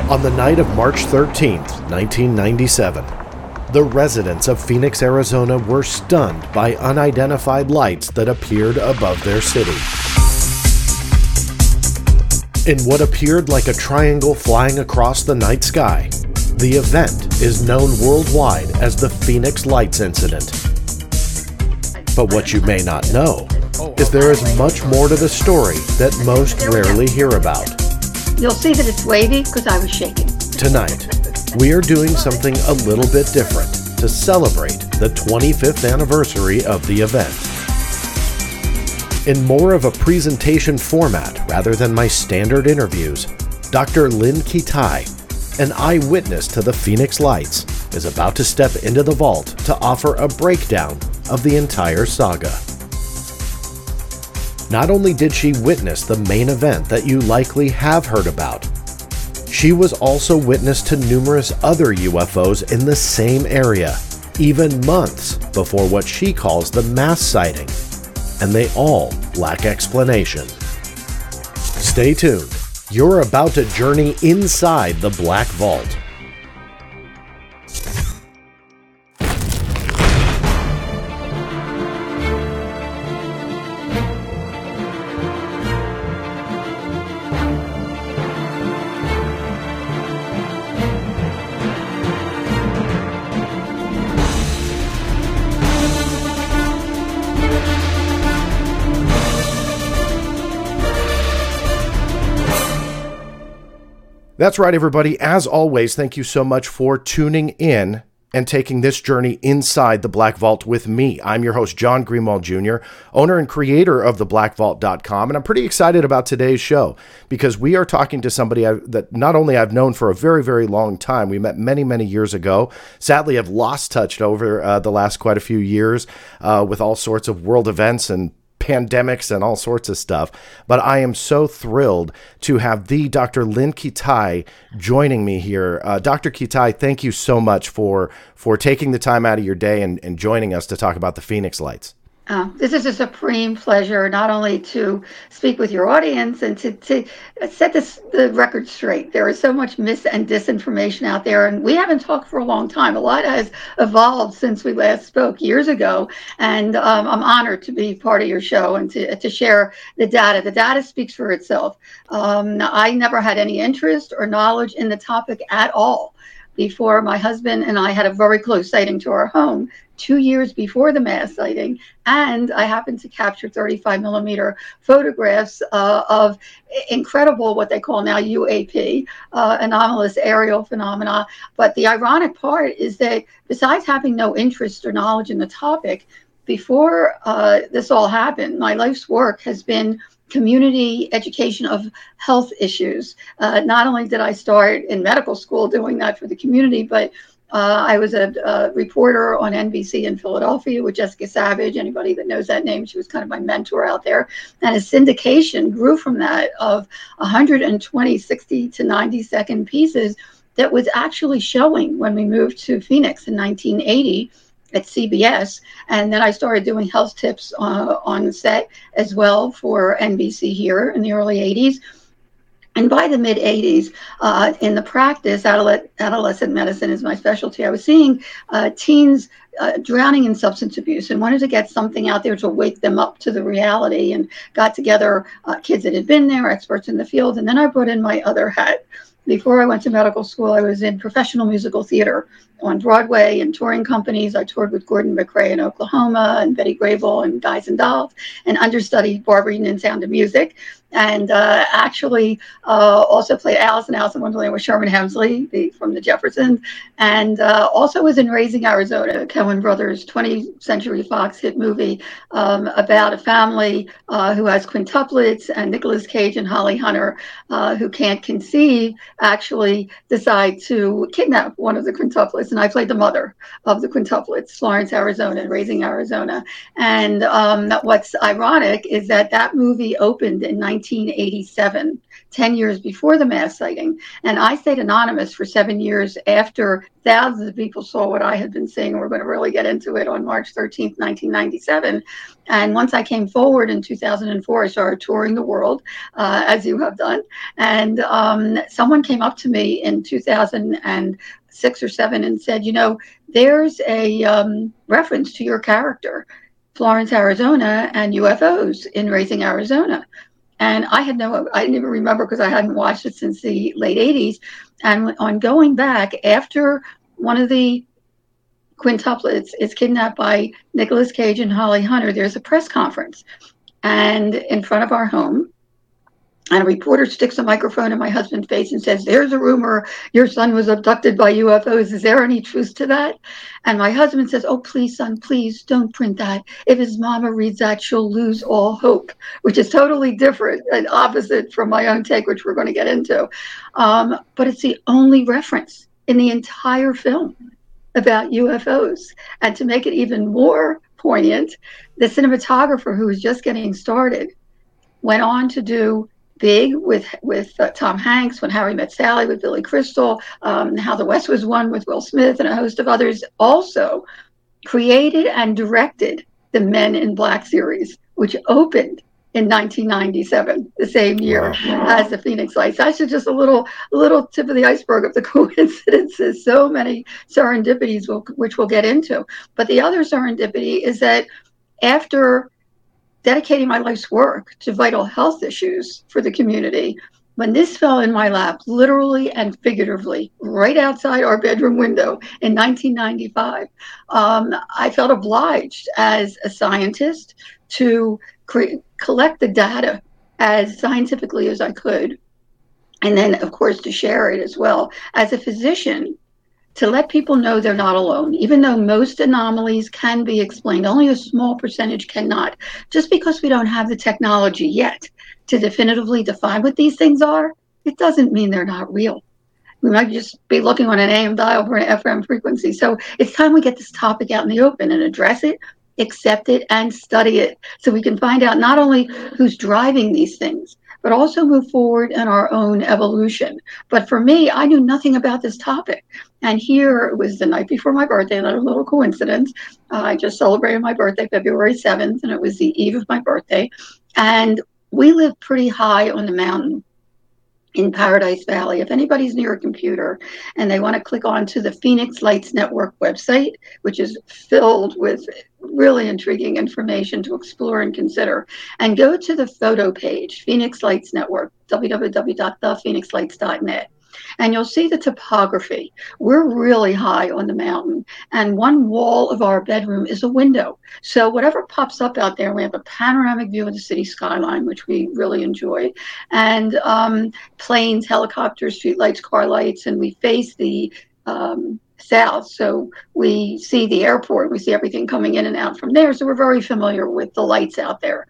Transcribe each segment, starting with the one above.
On the night of March 13th, 1997, the residents of Phoenix, Arizona were stunned by unidentified lights that appeared above their city. In what appeared like a triangle flying across the night sky, the event is known worldwide as the Phoenix Lights Incident. But what you may not know is there is much more to the story that most rarely hear about. You'll see that it's wavy because I was shaking. Tonight, we are doing something a little bit different to celebrate the 25th anniversary of the event. In more of a presentation format rather than my standard interviews, Dr. Lynn Kitai, an eyewitness to the Phoenix Lights, is about to step into the vault to offer a breakdown of the entire saga. Not only did she witness the main event that you likely have heard about, she was also witness to numerous other UFOs in the same area, even months before what she calls the mass sighting, and they all lack explanation. Stay tuned. You're about to journey inside the Black Vault. That's right, everybody. As always, thank you so much for tuning in and taking this journey inside the Black Vault with me. I'm your host, John Greenwald Jr., owner and creator of theblackvault.com, and I'm pretty excited about today's show because we are talking to somebody that not only I've known for a very, very long time. We met many, many years ago. Sadly, I've lost touch over the last quite a few years with all sorts of world events and pandemics and all sorts of stuff. But I am so thrilled to have the Dr. Lynn Kitai joining me here. Dr. Kitai, thank you so much for taking the time out of your day and joining us to talk about the Phoenix Lights. This is a supreme pleasure, not only to speak with your audience and to set the record straight. There is so much mis and disinformation out there, and we haven't talked for a long time. A lot has evolved since we last spoke years ago, and I'm honored to be part of your show and to share the data. The data speaks for itself. I never had any interest or knowledge in the topic at all before my husband and I had a very close sighting to our home 2 years before the mass sighting, and I happened to capture 35 millimeter photographs of incredible, what they call now UAP, anomalous aerial phenomena. But the ironic part is that besides having no interest or knowledge in the topic, before this all happened, my life's work has been community education of health issues. Not only did I start in medical school doing that for the community, but I was a reporter on NBC in Philadelphia with Jessica Savage. Anybody that knows that name, she was kind of my mentor out there. And a syndication grew from that of 120 60 to 90 second pieces that was actually showing when we moved to Phoenix in 1980 at CBS. And then I started doing health tips on set as well for NBC here in the early 80s. And by the mid 80s, in the practice, adolescent medicine is my specialty. I was seeing teens drowning in substance abuse and wanted to get something out there to wake them up to the reality, and got together kids that had been there, experts in the field. And then I brought in my other hat. Before I went to medical school, I was in professional musical theater on Broadway and touring companies. I toured with Gordon MacRae in Oklahoma and Betty Grable and Guys and Dolls, and understudied Barbara Eden in Sound of Music. And actually also played Alice in Wonderland with Sherman Hemsley from the Jeffersons, and also was in Raising Arizona, Coen Brothers 20th Century Fox hit movie about a family who has quintuplets, and Nicolas Cage and Holly Hunter, who can't conceive, actually decide to kidnap one of the quintuplets. And I played the mother of the quintuplets, Florence, Arizona, Raising Arizona. And what's ironic is that movie opened in 1987, 10 years before the mass sighting. And I stayed anonymous for 7 years after thousands of people saw what I had been seeing. We're going to really get into it on March 13th, 1997. And once I came forward in 2004, I started touring the world, as you have done. And someone came up to me in 2006 or 7 and said, there's a reference to your character, Florence, Arizona, and UFOs in Raising Arizona. And I didn't even remember because I hadn't watched it since the late 80s. And on going back, after one of the quintuplets is kidnapped by Nicolas Cage and Holly Hunter, there's a press conference. And in front of our home, and a reporter sticks a microphone in my husband's face and says, there's a rumor your son was abducted by UFOs. Is there any truth to that? And my husband says, oh, please, son, please don't print that. If his mama reads that, she'll lose all hope, which is totally different and opposite from my own take, which we're going to get into. But it's the only reference in the entire film about UFOs. And to make it even more poignant, the cinematographer who was just getting started went on to do Big with Tom Hanks, When Harry Met Sally with Billy Crystal, How the West Was Won with Will Smith, and a host of others. Also created and directed the Men in Black series, which opened in 1997, the same year as the Phoenix Lights. That's just a little tip of the iceberg of the coincidences. So many serendipities, which we'll get into. But the other serendipity is that after dedicating my life's work to vital health issues for the community, when this fell in my lap, literally and figuratively, right outside our bedroom window in 1995, I felt obliged as a scientist to collect the data as scientifically as I could, and then, of course, to share it as well. As a physician, to let people know they're not alone, even though most anomalies can be explained, only a small percentage cannot. Just because we don't have the technology yet to definitively define what these things are, it doesn't mean they're not real. We might just be looking on an AM dial for an FM frequency. So it's time we get this topic out in the open and address it, accept it, and study it, so we can find out not only who's driving these things, but also move forward in our own evolution. But for me, I knew nothing about this topic. And here it was the night before my birthday, another little coincidence. I just celebrated my birthday, February 7th, and it was the eve of my birthday. And we live pretty high on the mountain in Paradise Valley. If anybody's near a computer and they want to click on to the Phoenix Lights Network website, which is filled with really intriguing information to explore and consider, and go to the photo page, Phoenix Lights Network, www.thephoenixlights.net. And you'll see the topography. We're really high on the mountain, and one wall of our bedroom is a window. So whatever pops up out there, we have a panoramic view of the city skyline, which we really enjoy, and planes, helicopters, street lights, car lights, and we face the south. So we see the airport, we see everything coming in and out from there. So we're very familiar with the lights out there.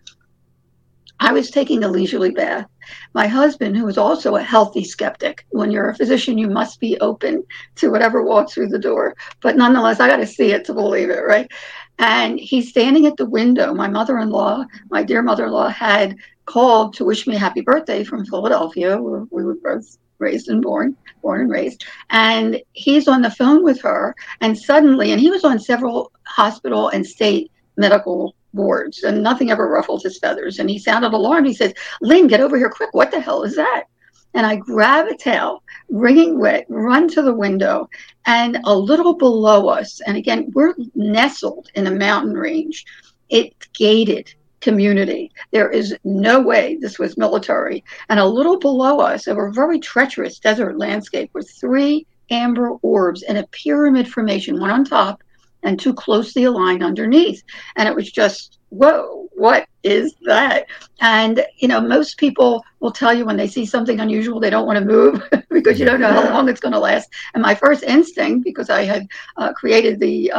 I was taking a leisurely bath. My husband, who is also a healthy skeptic, when you're a physician, you must be open to whatever walks through the door. But nonetheless, I got to see it to believe it, right? And he's standing at the window. My mother-in-law, my dear mother-in-law, had called to wish me a happy birthday from Philadelphia, where we were both born and raised. And he's on the phone with her. And suddenly, and he was on several hospital and state medical boards, and nothing ever ruffled his feathers. And he sounded alarmed. He says, Lynn, get over here quick. What the hell is that? And I grab a towel, wringing wet, run to the window, and a little below us, and again, we're nestled in a mountain range. It's gated community. There is no way this was military. And a little below us, over a very treacherous desert landscape, were 3 amber orbs in a pyramid formation, one on top and 2 closely aligned underneath. And it was just, whoa, what is that? And, most people will tell you when they see something unusual, they don't want to move because you don't know how long it's going to last. And my first instinct, because I had created the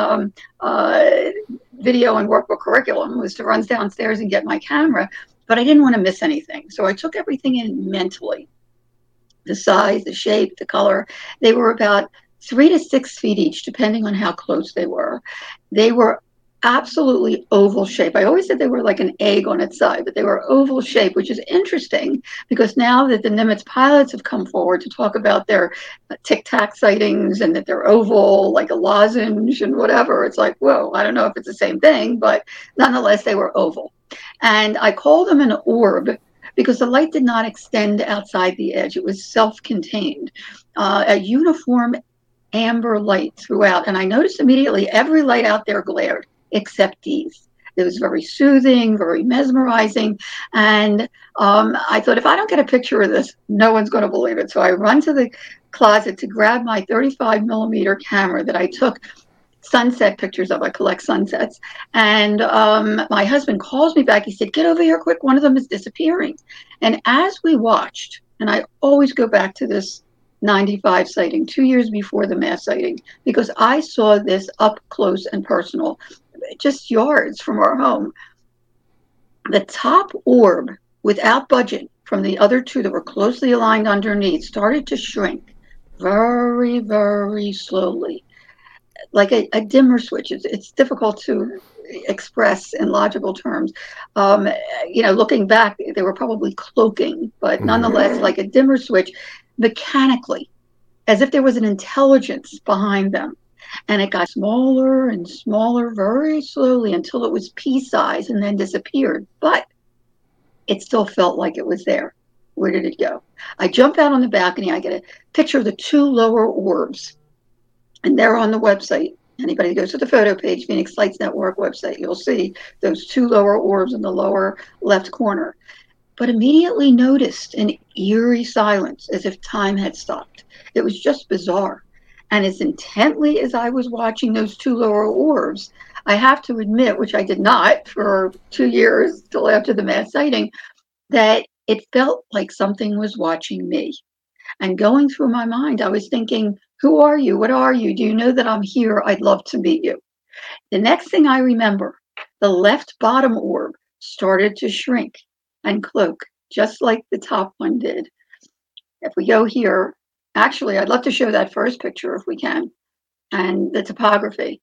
video and workbook curriculum, was to run downstairs and get my camera, but I didn't want to miss anything. So I took everything in mentally. The size, the shape, the color. They were about 3 to 6 feet each, depending on how close they were. They were absolutely oval shape. I always said they were like an egg on its side, but they were oval shape, which is interesting because now that the Nimitz pilots have come forward to talk about their Tic Tac sightings and that they're oval, like a lozenge and whatever, it's like, whoa, I don't know if it's the same thing, but nonetheless, they were oval. And I call them an orb because the light did not extend outside the edge. It was self-contained, a uniform amber light throughout. And I noticed immediately every light out there glared except these. It was very soothing, very mesmerizing. And I thought, if I don't get a picture of this, no one's going to believe it. So I run to the closet to grab my 35 millimeter camera that I took sunset pictures of. I collect sunsets. And my husband calls me back. He said, get over here quick. One of them is disappearing. And as we watched, and I always go back to this 95 sighting, 2 years before the mass sighting, because I saw this up close and personal, just yards from our home. The top orb, without budging, from the other two that were closely aligned underneath, started to shrink very, very slowly, like a dimmer switch. It's difficult to express in logical terms. Looking back, they were probably cloaking, but nonetheless, like a dimmer switch, mechanically, as if there was an intelligence behind them. And it got smaller and smaller very slowly until it was pea-sized and then disappeared. But it still felt like it was there. Where did it go? I jump out on the balcony. I get a picture of the two lower orbs. And they're on the website. Anybody who goes to the photo page, Phoenix Lights Network website, you'll see those two lower orbs in the lower left corner. But immediately noticed an eerie silence, as if time had stopped. It was just bizarre. And as intently as I was watching those two lower orbs, I have to admit, which I did not for 2 years till after the mass sighting, that it felt like something was watching me. And going through my mind, I was thinking, who are you? What are you? Do you know that I'm here? I'd love to meet you. The next thing I remember, the left bottom orb started to shrink and cloak, just like the top one did. If we go here, actually, I'd love to show that first picture if we can, and the topography.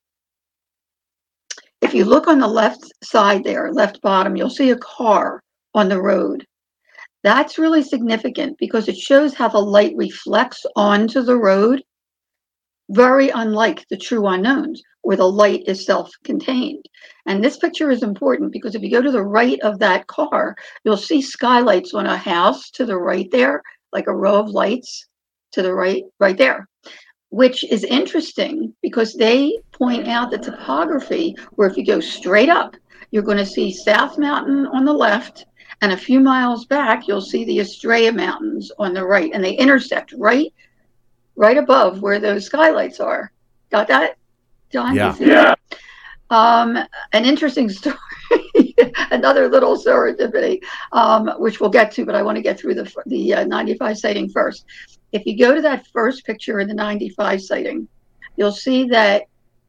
If you look on the left side there, left bottom, you'll see a car on the road. That's really significant because it shows how the light reflects onto the road, very unlike the true unknowns, where the light is self-contained. And this picture is important because if you go to the right of that car, you'll see skylights on a house to the right there, like a row of lights to the right there, which is interesting because they point out the topography where if you go straight up, you're going to see South Mountain on the left, and a few miles back, you'll see the Estrella Mountains on the right, and they intersect right above where those skylights are. Got that, John? Yeah. An interesting story, another little serendipity, which we'll get to, but I want to get through the 95 sighting first. If you go to that first picture in the 95 sighting, you'll see that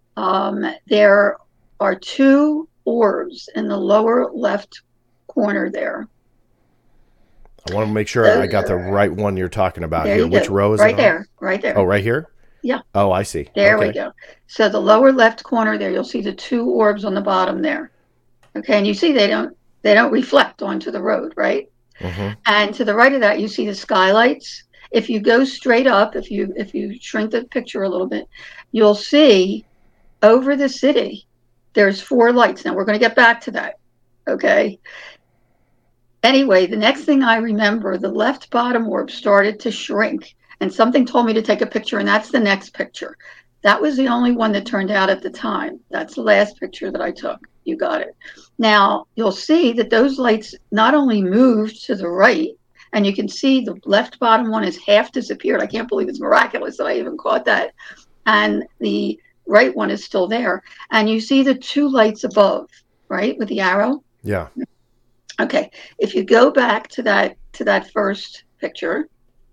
there are two orbs in the lower left corner there. I want to make sure I got the right one you're talking about here. Which row is it? Right there. Oh, right here? Yeah. Oh, I see. There we go. So the lower left corner there, you'll see the two orbs on the bottom there. Okay, and you see they don't reflect onto the road, right? Mm-hmm. And to the right of that, you see the skylights. If you go straight up, if you shrink the picture a little bit, you'll see over the city, there's 4 lights. Now we're going to get back to that. Okay. Anyway, the next thing I remember, the left bottom orb started to shrink and something told me to take a picture, and that's the next picture. That was the only one that turned out at the time. That's the last picture that I took. You got it. Now, you'll see that those lights not only moved to the right, and you can see the left bottom one is half disappeared. I can't believe it's miraculous that I even caught that. And the right one is still there. And you see the 2 lights above, right, with the arrow? Yeah. Okay. If you go back to that first picture,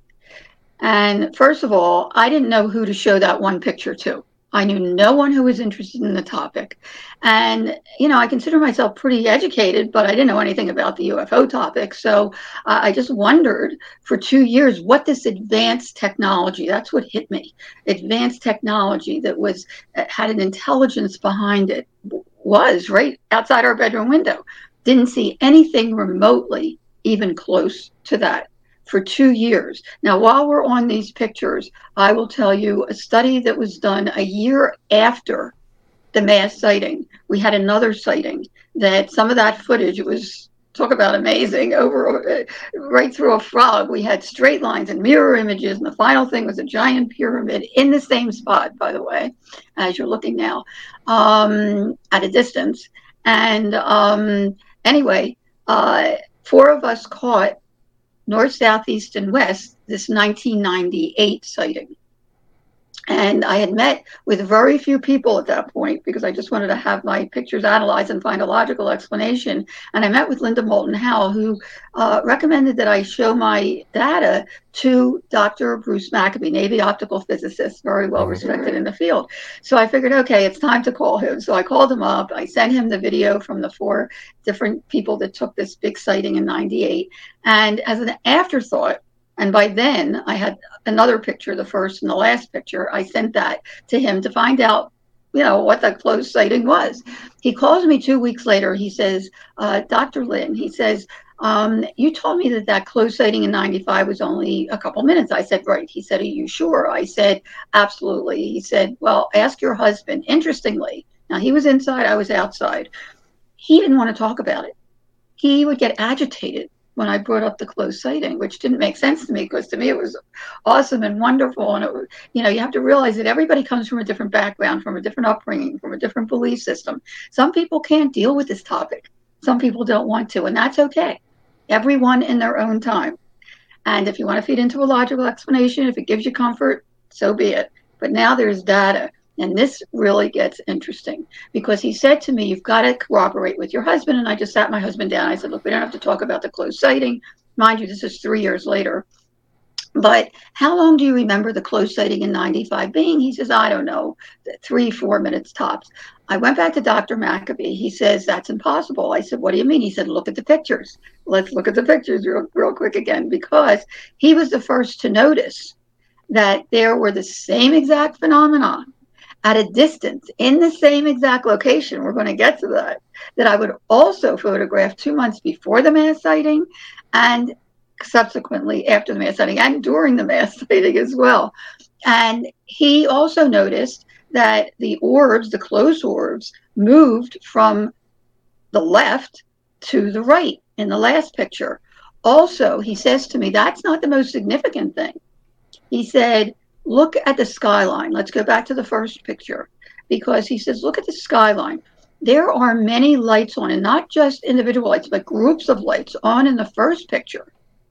and first of all, I didn't know who to show that one picture to. I knew no one who was interested in the topic. And, I consider myself pretty educated, but I didn't know anything about the UFO topic. So I just wondered for 2 years what this advanced technology, that's what hit me, advanced technology that had an intelligence behind it, was right outside our bedroom window. Didn't see anything remotely even close to that for 2 years. Now, while we're on these pictures, I will tell you a study that was done a year after the mass sighting. We had another sighting that some of that footage, it was talk about amazing, over right through a frog. We had straight lines and mirror images, and the final thing was a giant pyramid in the same spot, by the way, as you're looking now, at a distance. And anyway, four of us caught north, south, east, and west this 1998 sighting. And I had met with very few people at that point because I just wanted to have my pictures analyzed and find a logical explanation. And I met with Linda Moulton Howe, who recommended that I show my data to Dr. Bruce Maccabee, Navy optical physicist, very well respected in the field. So I figured, okay, it's time to call him. So I called him up. I sent him the video from the four different people that took this big sighting in 98. And as an afterthought, and by then I had another picture, the first and the last picture. I sent that to him to find out, what the closed sighting was. He calls me 2 weeks later. He says, Dr. Lynn, he says, you told me that closed sighting in 95 was only a couple minutes. I said, right. He said, are you sure? I said, absolutely. He said, well, ask your husband. Interestingly, now he was inside, I was outside. He didn't want to talk about it. He would get agitated when I brought up the closed sighting, which didn't make sense to me, because to me it was awesome and wonderful. And you have to realize that everybody comes from a different background, from a different upbringing, from a different belief system. Some people can't deal with this topic. Some people don't want to, and that's okay. Everyone in their own time. And if you want to feed into a logical explanation, if it gives you comfort, so be it. But now there's data. And this really gets interesting, because he said to me, you've got to cooperate with your husband. And I just sat my husband down. I said, look, we don't have to talk about the closed sighting. Mind you, this is 3 years later. But how long do you remember the closed sighting in 95 being? He says, I don't know, 3-4 minutes tops. I went back to Dr. Maccabee. He says, that's impossible. I said, what do you mean? He said, look at the pictures. Let's look at the pictures real quick again, because he was the first to notice that there were the same exact phenomenon at a distance in the same exact location. We're going to get to that I would also photograph 2 months before the mass sighting, and subsequently after the mass sighting, and during the mass sighting as well. And he also noticed that the orbs, the closed orbs, moved from the left to the right in the last picture. Also, he says to me, that's not the most significant thing. He said, look at the skyline. Let's go back to the first picture, because he says, look at the skyline. There are many lights on, and not just individual lights, but groups of lights on in the first picture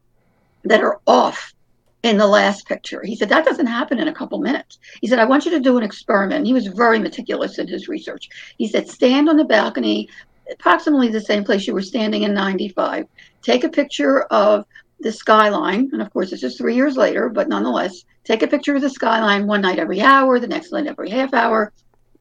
that are off in the last picture. He said, that doesn't happen in a couple minutes. He said, I want you to do an experiment. He was very meticulous in his research. He said, stand on the balcony, approximately the same place you were standing in 95. Take a picture of the skyline. And of course, this is 3 years later, but nonetheless, take a picture of the skyline one night every hour, the next night every half hour.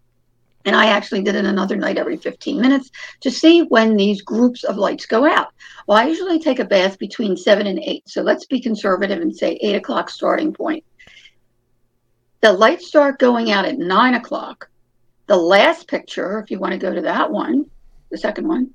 And I actually did it another night every 15 minutes to see when these groups of lights go out. Well, I usually take a bath between 7 and 8. So let's be conservative and say 8 o'clock starting point. The lights start going out at 9 o'clock. The last picture, if you want to go to that one, the second one,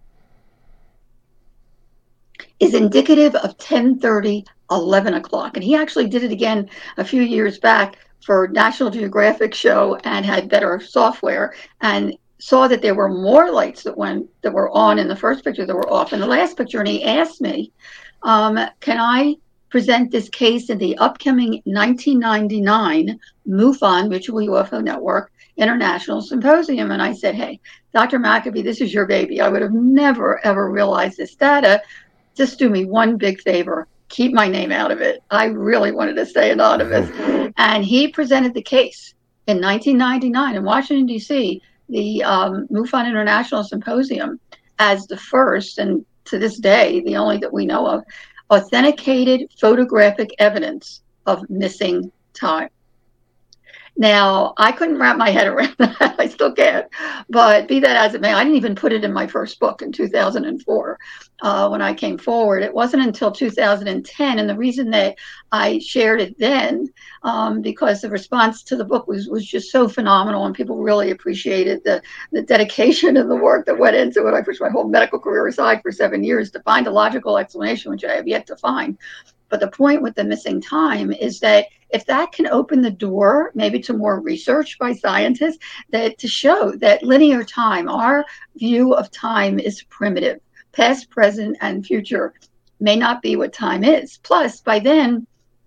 is indicative of 10:30, 11 o'clock. And he actually did it again a few years back for National Geographic show, and had better software, and saw that there were more lights that were on in the first picture that were off in the last picture. And he asked me, can I present this case in the upcoming 1999 MUFON, Mutual UFO Network International Symposium? And I said, hey, Dr. Maccabee, this is your baby. I would have never, ever realized this data. Just do me one big favor. Keep my name out of it. I really wanted to stay anonymous. And he presented the case in 1999 in Washington, D.C., the MUFON International Symposium, as the first, and to this day, the only that we know of, authenticated photographic evidence of missing time. Now, I couldn't wrap my head around that. I still can't. But be that as it may, I didn't even put it in my first book in 2004 when I came forward. It wasn't until 2010. And the reason that I shared it then, because the response to the book was just so phenomenal, and people really appreciated the dedication and the work that went into it. I pushed my whole medical career aside for 7 years to find a logical explanation, which I have yet to find. But the point with the missing time is that if that can open the door maybe to more research by scientists, that to show that linear time, our view of time, is primitive. past, present, and future may not be what time is. Plus, by then,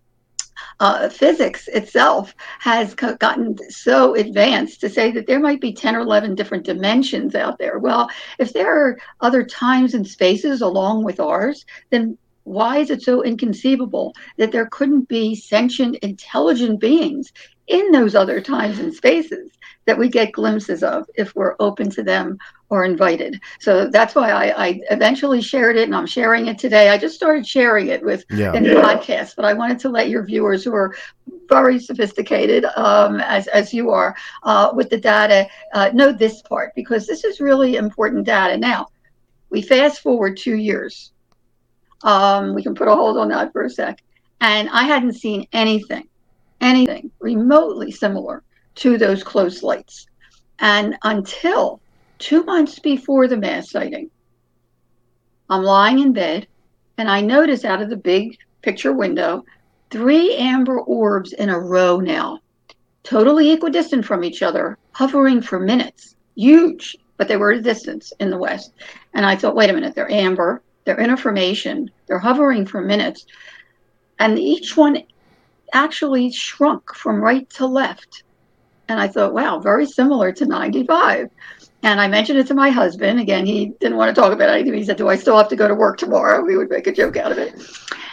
physics itself has gotten so advanced to say that there might be 10 or 11 different dimensions out there. Well, if there are other times and spaces along with ours, then why is it so inconceivable that there couldn't be sentient, intelligent beings in those other times and spaces that we get glimpses of if we're open to them or invited? So that's why I eventually shared it, and I'm sharing it today. I just started sharing it in the podcast, but I wanted to let your viewers, who are very sophisticated, as you are, with the data, know this part, because this is really important data. Now, we fast forward 2 years. We can put a hold on that for a sec. And I hadn't seen anything remotely similar to those close lights. And until 2 months before the mass sighting, I'm lying in bed, and I notice out of the big picture window 3 amber orbs in a row now, totally equidistant from each other, hovering for minutes. Huge, but they were at a distance in the west. And I thought, wait a minute, they're amber, they're in a formation, they're hovering for minutes, and each one actually shrunk from right to left. And I thought, wow, very similar to 95. And I mentioned it to my husband. Again, he didn't want to talk about anything. He said, do I still have to go to work tomorrow? We would make a joke out of it.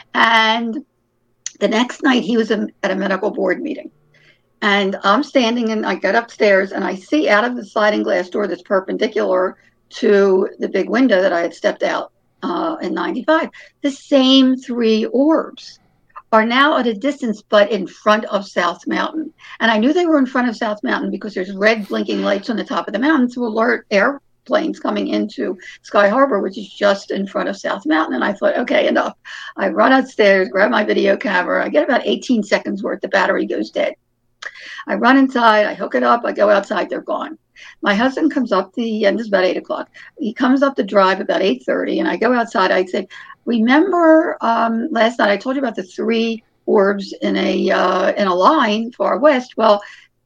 And the next night, he was at a medical board meeting. And I'm standing, and I get upstairs, and I see out of the sliding glass door that's perpendicular to the big window that I had stepped out in 95, the same 3 orbs are now at a distance, but in front of South Mountain. And I knew they were in front of South Mountain because there's red blinking lights on the top of the mountain to alert airplanes coming into Sky Harbor, which is just in front of South Mountain. And I thought, okay, enough. I run upstairs, grab my video camera. I get about 18 seconds worth. The battery goes dead. I run inside, I hook it up, I go outside, they're gone. My husband comes up and it's about 8 o'clock. He comes up the drive about 8:30, and I go outside. I say, remember last night I told you about the 3 orbs in a line far west? Well,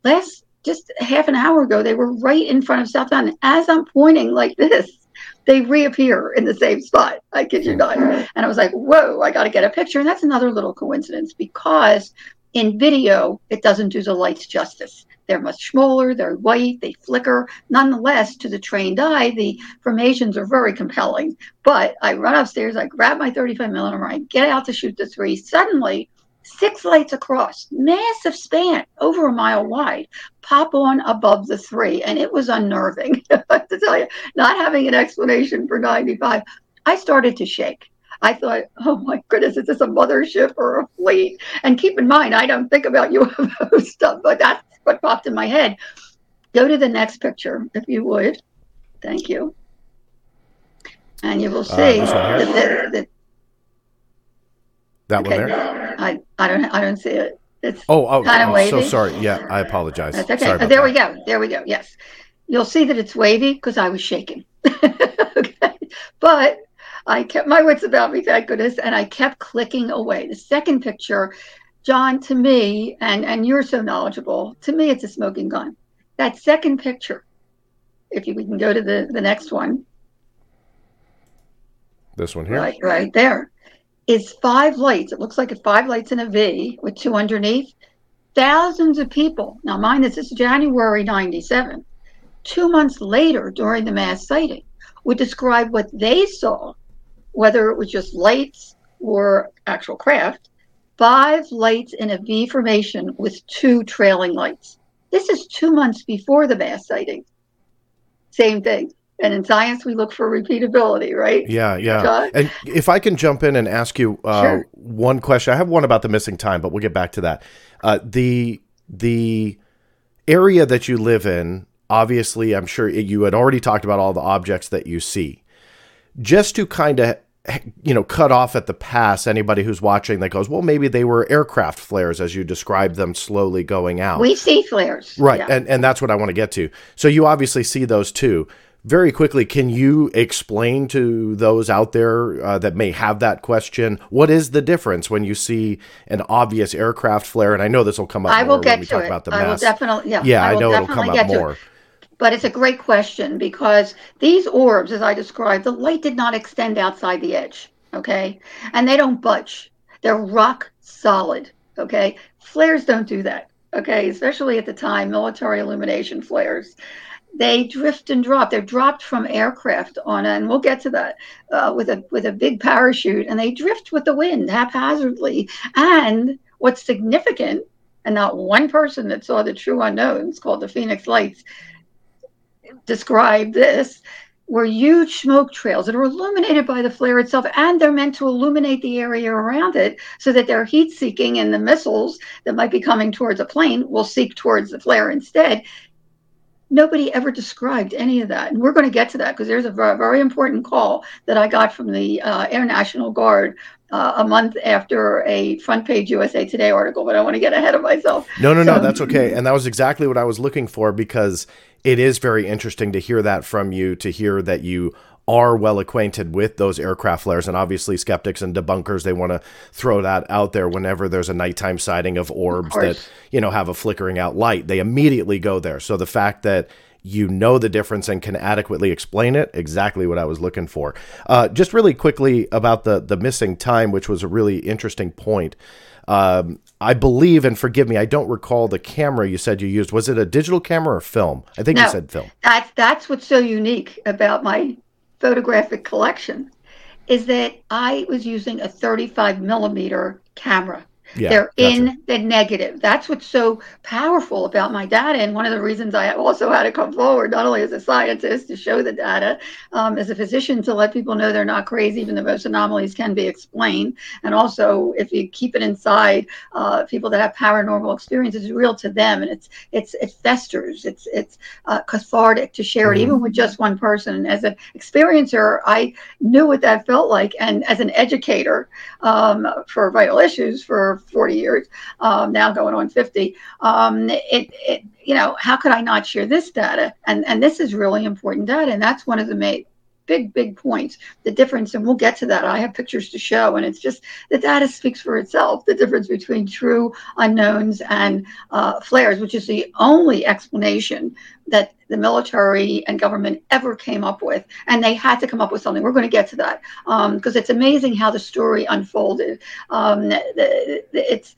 just half an hour ago, they were right in front of South Mountain. As I'm pointing like this, they reappear in the same spot. I kid you not. And I was like, whoa, I got to get a picture. And that's another little coincidence, because in video, it doesn't do the lights justice. They're much smaller, they're white, they flicker. Nonetheless, to the trained eye, the formations are very compelling. But I run upstairs, I grab my 35 millimeter, I get out to shoot the 3. Suddenly, 6 lights across, massive span, over a mile wide, pop on above the 3. And it was unnerving, to tell you. Not having an explanation for 95, I started to shake. I thought, oh my goodness, is this a mothership or a fleet? And keep in mind, I don't think about UFO stuff, but that's what popped in my head. Go to the next picture, if you would. Thank you. And you will see that one there. I don't see it. It's kind of wavy. So sorry. Yeah, I apologize. That's okay. There we go. There we go. Yes, you'll see that it's wavy because I was shaking. Okay, but I kept my wits about me, thank goodness, and I kept clicking away. The second picture, John, to me, and you're so knowledgeable, to me it's a smoking gun. That second picture, we can go to the next one. This one here? Right there, is 5 lights. It looks like 5 lights in a V with 2 underneath. Thousands of people. Now, mind this is January 97. 2 months later, during the mass sighting, would describe what they saw, whether it was just lights or actual craft. 5 lights in a V formation with 2 trailing lights. This is 2 months before the mass sighting. Same thing. And in science, we look for repeatability, right? Yeah. John? And if I can jump in and ask you Sure. one question. I have one about the missing time, but we'll get back to that. The area that you live in, obviously, I'm sure you had already talked about all the objects that you see. Just to kind of, cut off at the pass anybody who's watching that goes, well, maybe they were aircraft flares as you described them slowly going out. We see flares. Right. Yeah. And that's what I want to get to. So you obviously see those too. Very quickly, can you explain to those out there that may have that question, what is the difference when you see an obvious aircraft flare? And I know this will come up more when we talk about the mass. I will definitely, I know it'll come up more. But it's a great question because these orbs, as I described, the light did not extend outside the edge, okay? And they don't budge. They're rock solid, okay? Flares don't do that, okay? Especially at the time, military illumination flares. They drift and drop. They're dropped from aircraft and we'll get to that, with a big parachute, and they drift with the wind haphazardly. And what's significant, and not one person that saw the true unknowns, called the Phoenix Lights, described this, were huge smoke trails that are illuminated by the flare itself, and they're meant to illuminate the area around it so that they're heat seeking, and the missiles that might be coming towards a plane will seek towards the flare instead. Nobody ever described any of that. And we're going to get to that because there's a very important call that I got from the Air National Guard a month after a front page USA Today article, but I want to get ahead of myself. No, that's okay. And that was exactly what I was looking for, because it is very interesting to hear that from you, to hear that you are well acquainted with those aircraft flares. And obviously skeptics and debunkers, they want to throw that out there whenever there's a nighttime sighting of orbs that, have a flickering out light. They immediately go there. So the fact that you know the difference and can adequately explain it, exactly what I was looking for. Just really quickly about the missing time, which was a really interesting point. I believe, and forgive me, I don't recall the camera you said you used. Was it a digital camera or film? I think you said film. That's what's so unique about my photographic collection, is that I was using a 35 millimeter camera. Yeah, they're in the negative. That's what's so powerful about my data. And one of the reasons I also had to come forward, not only as a scientist to show the data, as a physician to let people know they're not crazy, even though most anomalies can be explained. And also, if you keep it inside, people that have paranormal experiences, it's real to them, and it festers. It's cathartic to share it, even with just one person. And as an experiencer, I knew what that felt like. And as an educator for vital issues for 40 years, now going on 50, how could I not share this data? And this is really important data. And that's one of the big points, the difference. And we'll get to that. I have pictures to show, and it's just, the data speaks for itself. The difference between true unknowns and flares, which is the only explanation that the military and government ever came up with, and they had to come up with something. We're going to get to that because it's amazing how the story unfolded. It's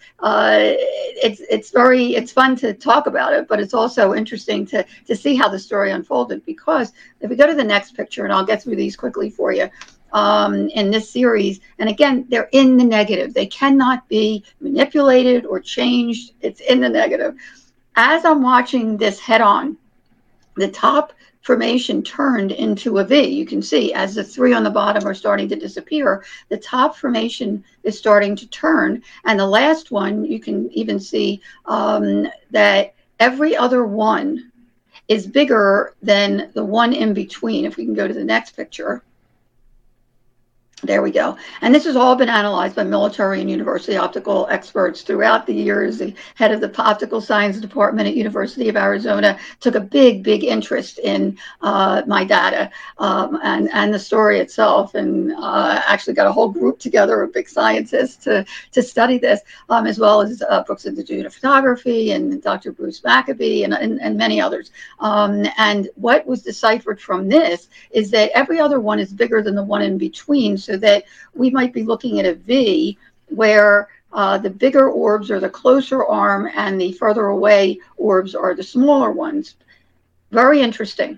fun to talk about it, but it's also interesting to see how the story unfolded. Because if we go to the next picture, and I'll get through these quickly for you. In this series, and again, they're in the negative. They cannot be manipulated or changed. It's in the negative. As I'm watching this head on, the top formation turned into a V. You can see as the three on the bottom are starting to disappear, the top formation is starting to turn. And the last one, you can even see that every other one is bigger than the one in between. If we can go to the next picture. There we go. And this has all been analyzed by military and university optical experts throughout the years. The head of the optical science department at University of Arizona took a big interest in my data and the story itself, and actually got a whole group together of big scientists to study this, as well as Brooks Institute of Photography and Dr. Bruce Maccabee and many others. And what was deciphered from this is that every other one is bigger than the one in between, so that we might be looking at a V where the bigger orbs are the closer arm and the further away orbs are the smaller ones. Very interesting.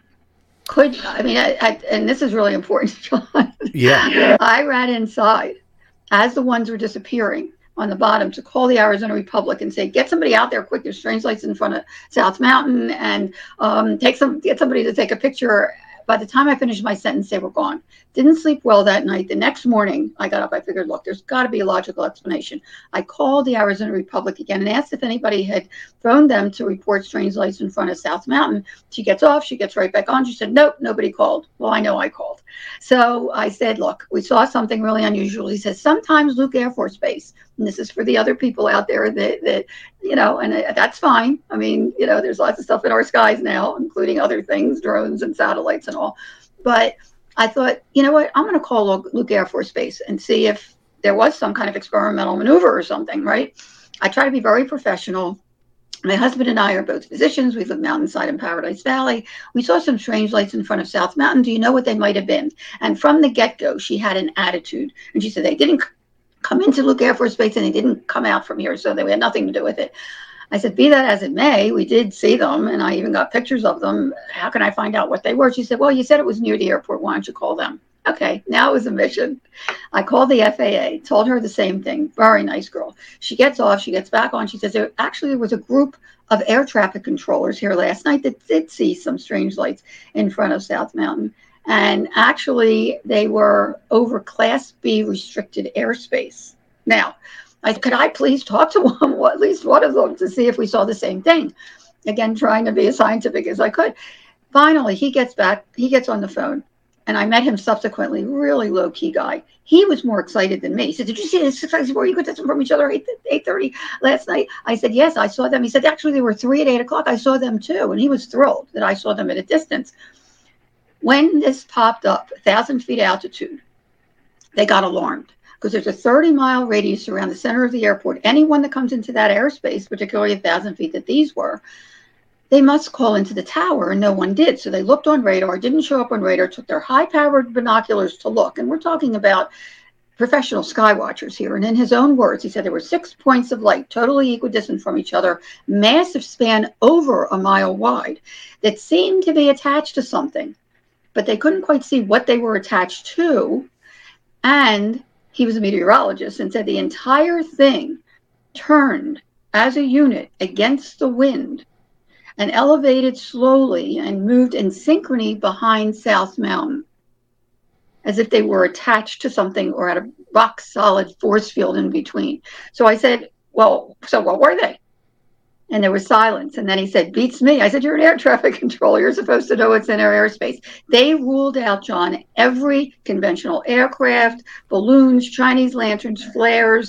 And this is really important, John. Yeah. I ran inside as the ones were disappearing on the bottom to call the Arizona Republic and say, get somebody out there quick. There's strange lights in front of South Mountain, and get somebody to take a picture. By the time I finished my sentence, they were gone. Didn't sleep well that night. The next morning, I got up. I figured, look, there's got to be a logical explanation. I called the Arizona Republic again and asked if anybody had phoned them to report strange lights in front of South Mountain. She gets off. She gets right back on. She said, nope, nobody called. Well, I know I called. So I said, look, we saw something really unusual. He says, sometimes Luke Air Force Base, and this is for the other people out there that and that's fine. I mean, there's lots of stuff in our skies now, including other things, drones and satellites and all. But I thought, you know what, I'm going to call Luke Air Force Base and see if there was some kind of experimental maneuver or something, right? I try to be very professional. My husband and I are both physicians. We live mountainside in Paradise Valley. We saw some strange lights in front of South Mountain. Do you know what they might have been? And from the get-go, she had an attitude. And she said, they didn't come into Luke Air Force Base and they didn't come out from here, so they had nothing to do with it. I said, be that as it may, we did see them, and I even got pictures of them. How can I find out what they were? She said, well, you said it was near the airport. Why don't you call them? Okay, now it was a mission. I called the FAA, told her the same thing. Very nice girl. She gets off, she gets back on. She says, there was a group of air traffic controllers here last night that did see some strange lights in front of South Mountain. And actually, they were over Class B restricted airspace. Now, could I please talk to one, at least one of them, to see if we saw the same thing? Again, trying to be as scientific as I could. Finally, he gets on the phone, and I met him subsequently, really low-key guy. He was more excited than me. He said, did you see this 694? You got this from each other at 8:30 last night? I said, yes, I saw them. He said, actually, there were 3 at 8 o'clock. I saw them too. And he was thrilled that I saw them at a distance. When this popped up, 1,000 feet altitude, they got alarmed. Because there's a 30-mile radius around the center of the airport. Anyone that comes into that airspace, particularly 1,000 feet that these were, they must call into the tower, and no one did. So they looked on radar, didn't show up on radar, took their high-powered binoculars to look. And we're talking about professional sky watchers here. And in his own words, he said there were 6 points of light, totally equidistant from each other, massive span over a mile wide, that seemed to be attached to something. But they couldn't quite see what they were attached to. And he was a meteorologist and said the entire thing turned as a unit against the wind and elevated slowly and moved in synchrony behind South Mountain, as if they were attached to something or had a rock solid force field in between. So I said, well, so what were they? And there was silence. And then he said, beats me. I said, you're an air traffic controller. You're supposed to know what's in our airspace. They ruled out, John, every conventional aircraft, balloons, Chinese lanterns, flares,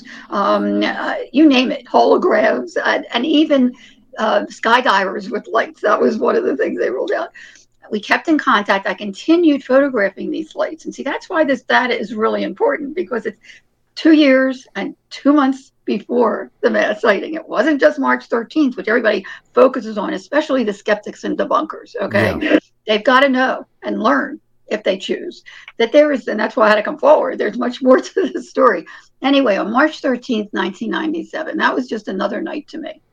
you name it, holograms, and even skydivers with lights. That was one of the things they ruled out. We kept in contact. I continued photographing these lights. And see, that's why this data is really important, because it's 2 years and 2 months before the mass sighting. It wasn't just March 13th, which everybody focuses on, especially the skeptics and debunkers, okay? Yeah. They've got to know and learn, if they choose, that there is, and that's why I had to come forward, there's much more to the story. Anyway, on March 13th, 1997, that was just another night to me.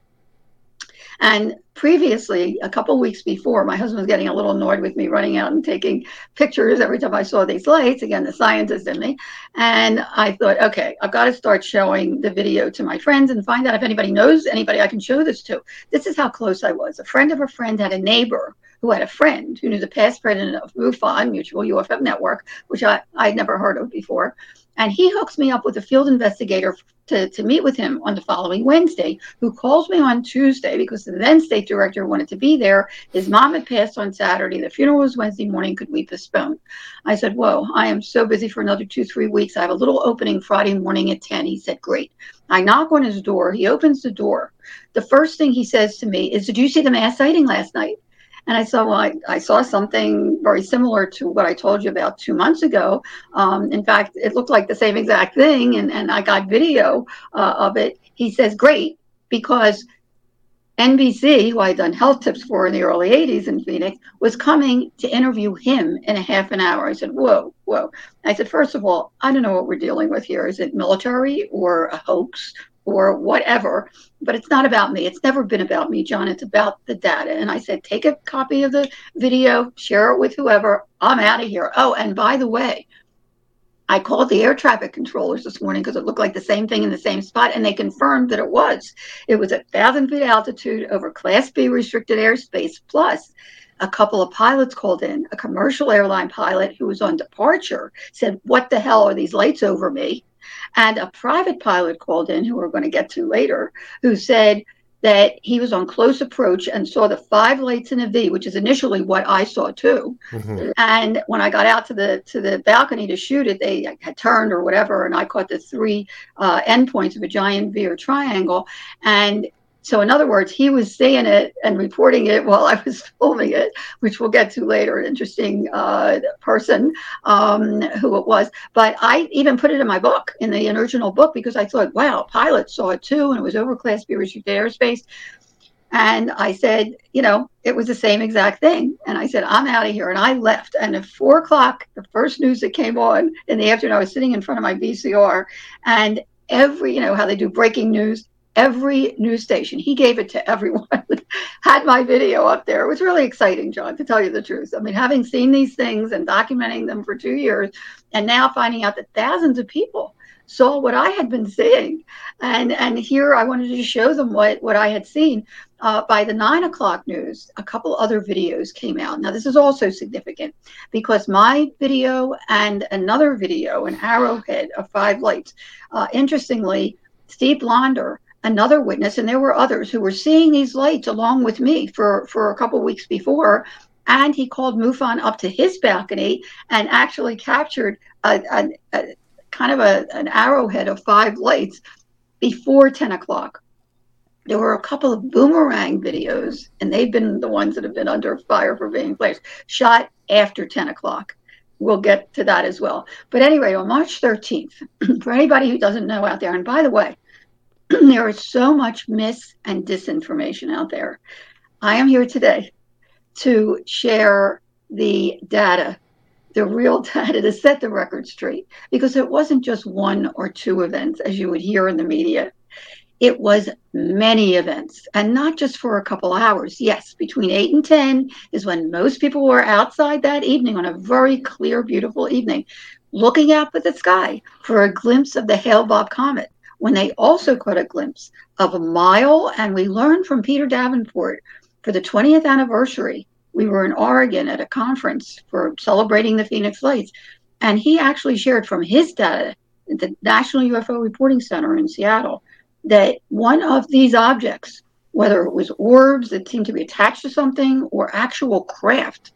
And previously, a couple weeks before, my husband was getting a little annoyed with me running out and taking pictures every time I saw these lights, again, the scientist in me. And I thought, okay, I've got to start showing the video to my friends and find out if anybody knows anybody I can show this to. This is how close I was. A friend of a friend had a neighbor who had a friend who knew the past president of MUFON, Mutual UFO Network, which I'd never heard of before. And he hooks me up with a field investigator to meet with him on the following Wednesday, who calls me on Tuesday because the then state director wanted to be there. His mom had passed on Saturday. The funeral was Wednesday morning. Could we postpone? I said, whoa, I am so busy for another 2-3 weeks. I have a little opening Friday morning at 10. He said, great. I knock on his door. He opens the door. The first thing he says to me is, did you see the mass sighting last night? And I said, well, I saw something very similar to what I told you about 2 months ago. In fact, it looked like the same exact thing, and I got video of it. He says, great, because NBC, who I had done health tips for in the early 80s in Phoenix, was coming to interview him in a half an hour. I said, whoa. I said, first of all, I don't know what we're dealing with here. Is it military or a hoax or whatever? But it's not about me. It's never been about me, John. It's about the data. And I said, take a copy of the video, share it with whoever. I'm out of here. Oh, and by the way, I called the air traffic controllers this morning because it looked like the same thing in the same spot, and they confirmed that it was. It was at 1,000 feet altitude over Class B restricted airspace. Plus, a couple of pilots called in. A commercial airline pilot who was on departure said, what the hell are these lights over me? And a private pilot called in, who we're going to get to later, who said that he was on close approach and saw the 5 lights in a V, which is initially what I saw too. Mm-hmm. And when I got out to the balcony to shoot it, they had turned or whatever, and I caught the 3 endpoints of a giant V or triangle. And so in other words, he was seeing it and reporting it while I was filming it, which we'll get to later, an interesting person who it was. But I even put it in my book, in the original book, because I thought, wow, pilots saw it too, and it was over Class B restricted airspace. And I said, it was the same exact thing. And I said, I'm out of here. And I left. And at 4 o'clock, the first news that came on in the afternoon, I was sitting in front of my VCR, and every, how they do breaking news, every news station, he gave it to everyone, had my video up there. It was really exciting, John, to tell you the truth. I mean, having seen these things and documenting them for 2 years, and now finding out that thousands of people saw what I had been seeing. And here I wanted to show them what I had seen. By the 9 o'clock news, a couple other videos came out. Now, this is also significant because my video and another video, an arrowhead of 5 lights, interestingly, Steve Blonder, another witness, and there were others who were seeing these lights along with me for a couple of weeks before. And he called MUFON up to his balcony and actually captured a kind of an arrowhead of 5 lights before 10 o'clock. There were a couple of boomerang videos, and they've been the ones that have been under fire for being flashed, shot after 10 o'clock. We'll get to that as well. But anyway, on March 13th, for anybody who doesn't know out there, and by the way, there is so much mis and disinformation out there. I am here today to share the data, the real data, to set the record straight, because it wasn't just 1 or 2 events, as you would hear in the media. It was many events, and not just for a couple hours. Yes, between 8 and 10 is when most people were outside that evening on a very clear, beautiful evening, looking up at the sky for a glimpse of the Hale-Bopp comet, when they also caught a glimpse of a mile. And we learned from Peter Davenport, for the 20th anniversary, we were in Oregon at a conference for celebrating the Phoenix Lights, and he actually shared from his data at the National UFO Reporting Center in Seattle that one of these objects, whether it was orbs that seemed to be attached to something or actual craft,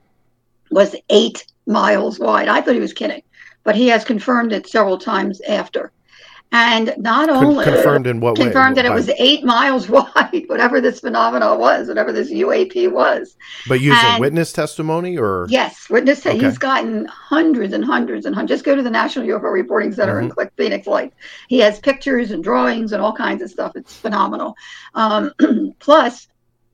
was 8 miles wide. I thought he was kidding, but he has confirmed it several times after. And not only confirmed in what way? Confirmed that it was 8 miles wide, whatever this phenomenon was, whatever this UAP was. But using witness testimony, or? Yes, witness. Okay. He's gotten hundreds and hundreds and hundreds. Just go to the National UFO Reporting Center and click Phoenix Lights. He has pictures and drawings and all kinds of stuff. It's phenomenal. Plus,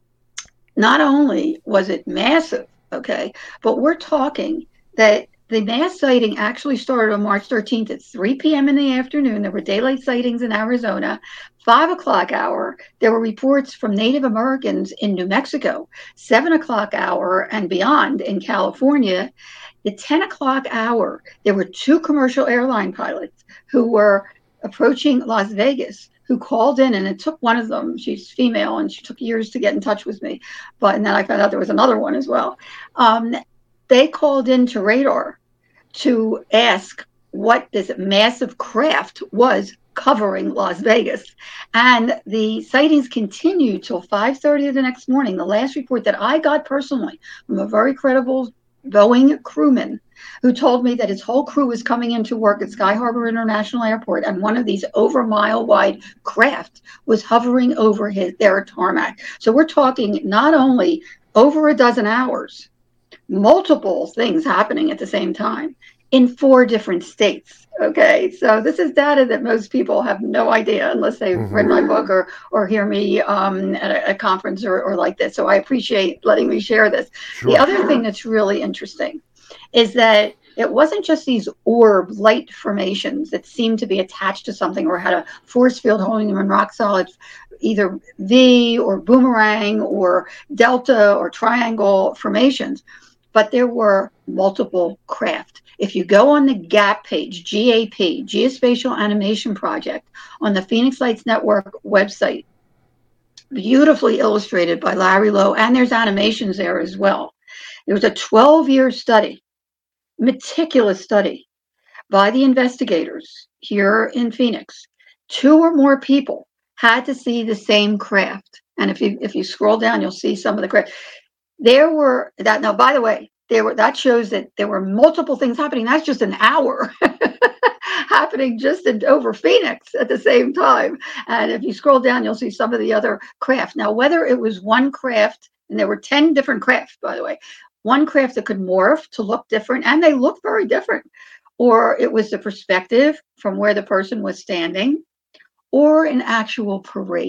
not only was it massive, okay, but we're talking that the mass sighting actually started on March 13th at 3 p.m. in the afternoon. There were daylight sightings in Arizona. 5 o'clock hour, there were reports from Native Americans in New Mexico. 7 o'clock hour and beyond in California. At 10 o'clock hour, there were 2 commercial airline pilots who were approaching Las Vegas, who called in, and it took one of them. She's female, and she took years to get in touch with me. And then I found out there was another one as well. They called into radar to ask what this massive craft was covering Las Vegas. And the sightings continued till 5:30 the next morning. The last report that I got personally from a very credible Boeing crewman who told me that his whole crew was coming into work at Sky Harbor International Airport, and one of these over mile wide craft was hovering over their tarmac. So we're talking not only over a dozen hours, multiple things happening at the same time in 4 different states. Okay, so this is data that most people have no idea unless they've read my book or hear me at a conference or like this. So I appreciate letting me share this. Sure. The other thing that's really interesting is that it wasn't just these orb light formations that seemed to be attached to something or had a force field holding them in rock solid, either V or boomerang or delta or triangle formations, but there were multiple craft. If you go on the GAP page, GAP, Geospatial Animation Project, on the Phoenix Lights Network website, beautifully illustrated by Larry Lowe, and there's animations there as well. There was a 12-year study, meticulous study by the investigators here in Phoenix. 2 or more people had to see the same craft. And if you scroll down, you'll see some of the craft. There were that. Now, by the way, that shows that there were multiple things happening. That's just an hour happening just over Phoenix at the same time. And if you scroll down, you'll see some of the other craft. Now, whether it was one craft, and there were 10 different crafts, by the way, one craft that could morph to look different, and they look very different, or it was the perspective from where the person was standing, or an actual parade.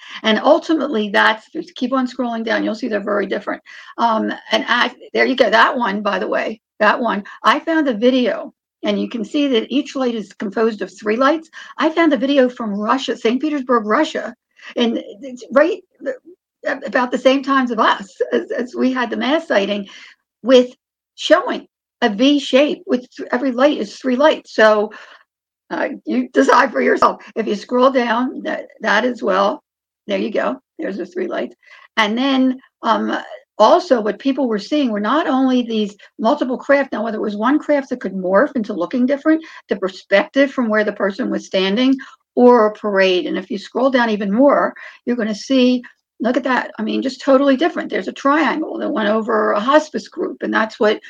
And ultimately, that's, if you keep on scrolling down, you'll see they're very different. There you go. That one, by the way, that one, I found a video, and you can see that each light is composed of 3 lights. I found a video from Russia, St. Petersburg, Russia, and it's right about the same times of us as we had the mass sighting, with showing a V shape with every light is 3 lights. So you decide for yourself. If you scroll down, that as well, there you go. There's the 3 lights. And then also what people were seeing were not only these multiple craft, now whether it was one craft that could morph into looking different, the perspective from where the person was standing, or a parade. And if you scroll down even more, you're going to see, look at that. I mean, just totally different. There's a triangle that went over a hospice group, and that's what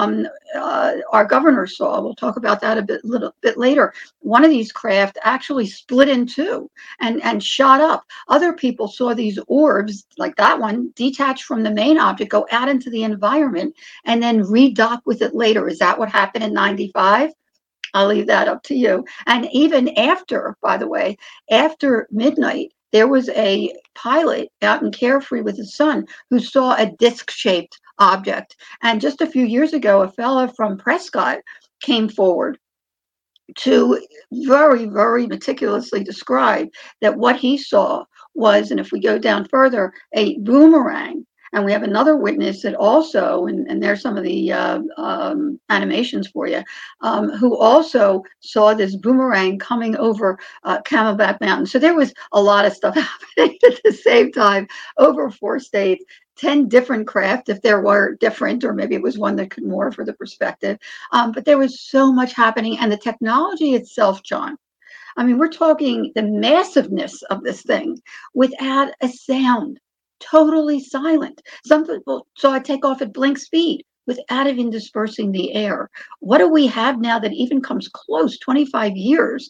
our governor saw. We'll talk about that a little bit later. One of these craft actually split in 2 and shot up. Other people saw these orbs, like that one, detach from the main object, go out into the environment, and then redock with it later. Is that what happened in 95? I'll leave that up to you. And even after, by the way, after midnight, there was a pilot out in Carefree with his son who saw a disc-shaped object. And just a few years ago, a fellow from Prescott came forward to very, very meticulously describe that what he saw was, and if we go down further, a boomerang. And we have another witness that also, and there's some of the animations for you, who also saw this boomerang coming over Camelback Mountain. So there was a lot of stuff happening at the same time over 4 states. 10 different craft, if there were different, or maybe it was one that could more for the perspective. But there was so much happening, and the technology itself, John. I mean, we're talking the massiveness of this thing without a sound, totally silent. Some people saw it take off at blink speed without even dispersing the air. What do we have now that even comes close, 25 years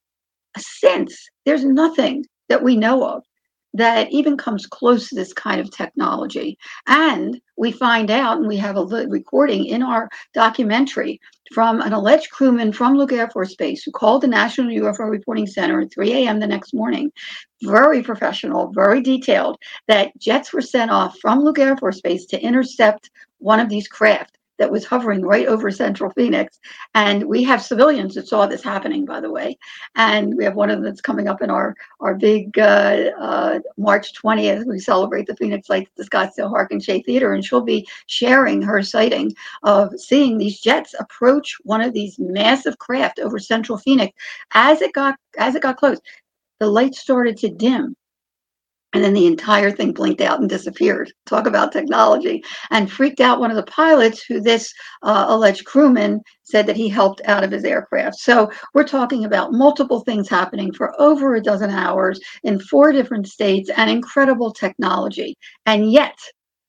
since? There's nothing that we know of that even comes close to this kind of technology. And we find out, and we have a recording in our documentary from an alleged crewman from Luke Air Force Base who called the National UFO Reporting Center at 3 a.m. the next morning, very professional, very detailed, that jets were sent off from Luke Air Force Base to intercept one of these craft that was hovering right over Central Phoenix. And we have civilians that saw this happening, by the way. And we have one of them that's coming up in our big March 20th. We celebrate the Phoenix Lights at the Scottsdale Harkin Shea Theater, and she'll be sharing her sighting of seeing these jets approach one of these massive craft over Central Phoenix. As it got close, the lights started to dim. And then the entire thing blinked out and disappeared. Talk about technology. And freaked out one of the pilots, who this alleged crewman said that he helped out of his aircraft. So we're talking about multiple things happening for over a dozen hours in 4 different states, and incredible technology. And yet,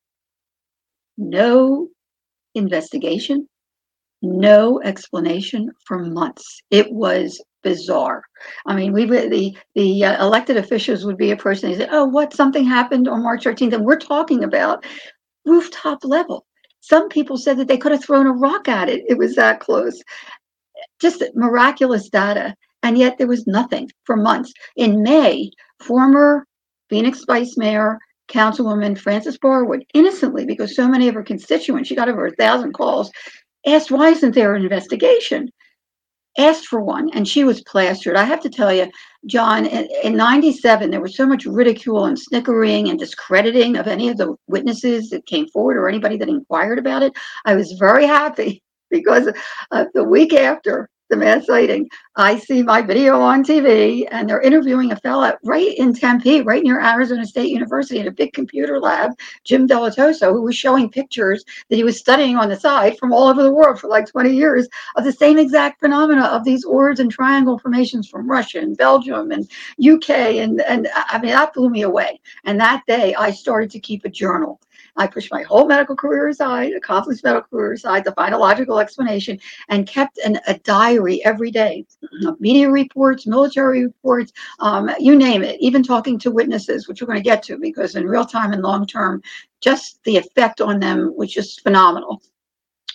no investigation, no explanation for months. It was bizarre. I mean, the elected officials would be a person who said, "Oh, what? Something happened on March 13th," and we're talking about rooftop level. Some people said that they could have thrown a rock at it. It was that close. Just miraculous data, and yet there was nothing for months. In May, former Phoenix Vice Mayor, Councilwoman Frances Barwood, innocently, because so many of her constituents, she got over 1,000 calls, asked, why isn't there an investigation? Asked for one, and she was plastered. I have to tell you, John, in 97, there was so much ridicule and snickering and discrediting of any of the witnesses that came forward or anybody that inquired about it. I was very happy because the week after the mass sighting, I see my video on TV, and they're interviewing a fella right in Tempe, right near Arizona State University, in a big computer lab, Jim Delatoso, who was showing pictures that he was studying on the side from all over the world for like 20 years of the same exact phenomena of these orbs and triangle formations from Russia and Belgium and UK. And I mean, that blew me away. And that day, I started to keep a journal. I pushed my whole medical career aside, accomplished medical career aside, to find a logical explanation, and kept a diary every day. Media reports, military reports, you name it, even talking to witnesses, which we're going to get to, because in real time and long term, just the effect on them was just phenomenal.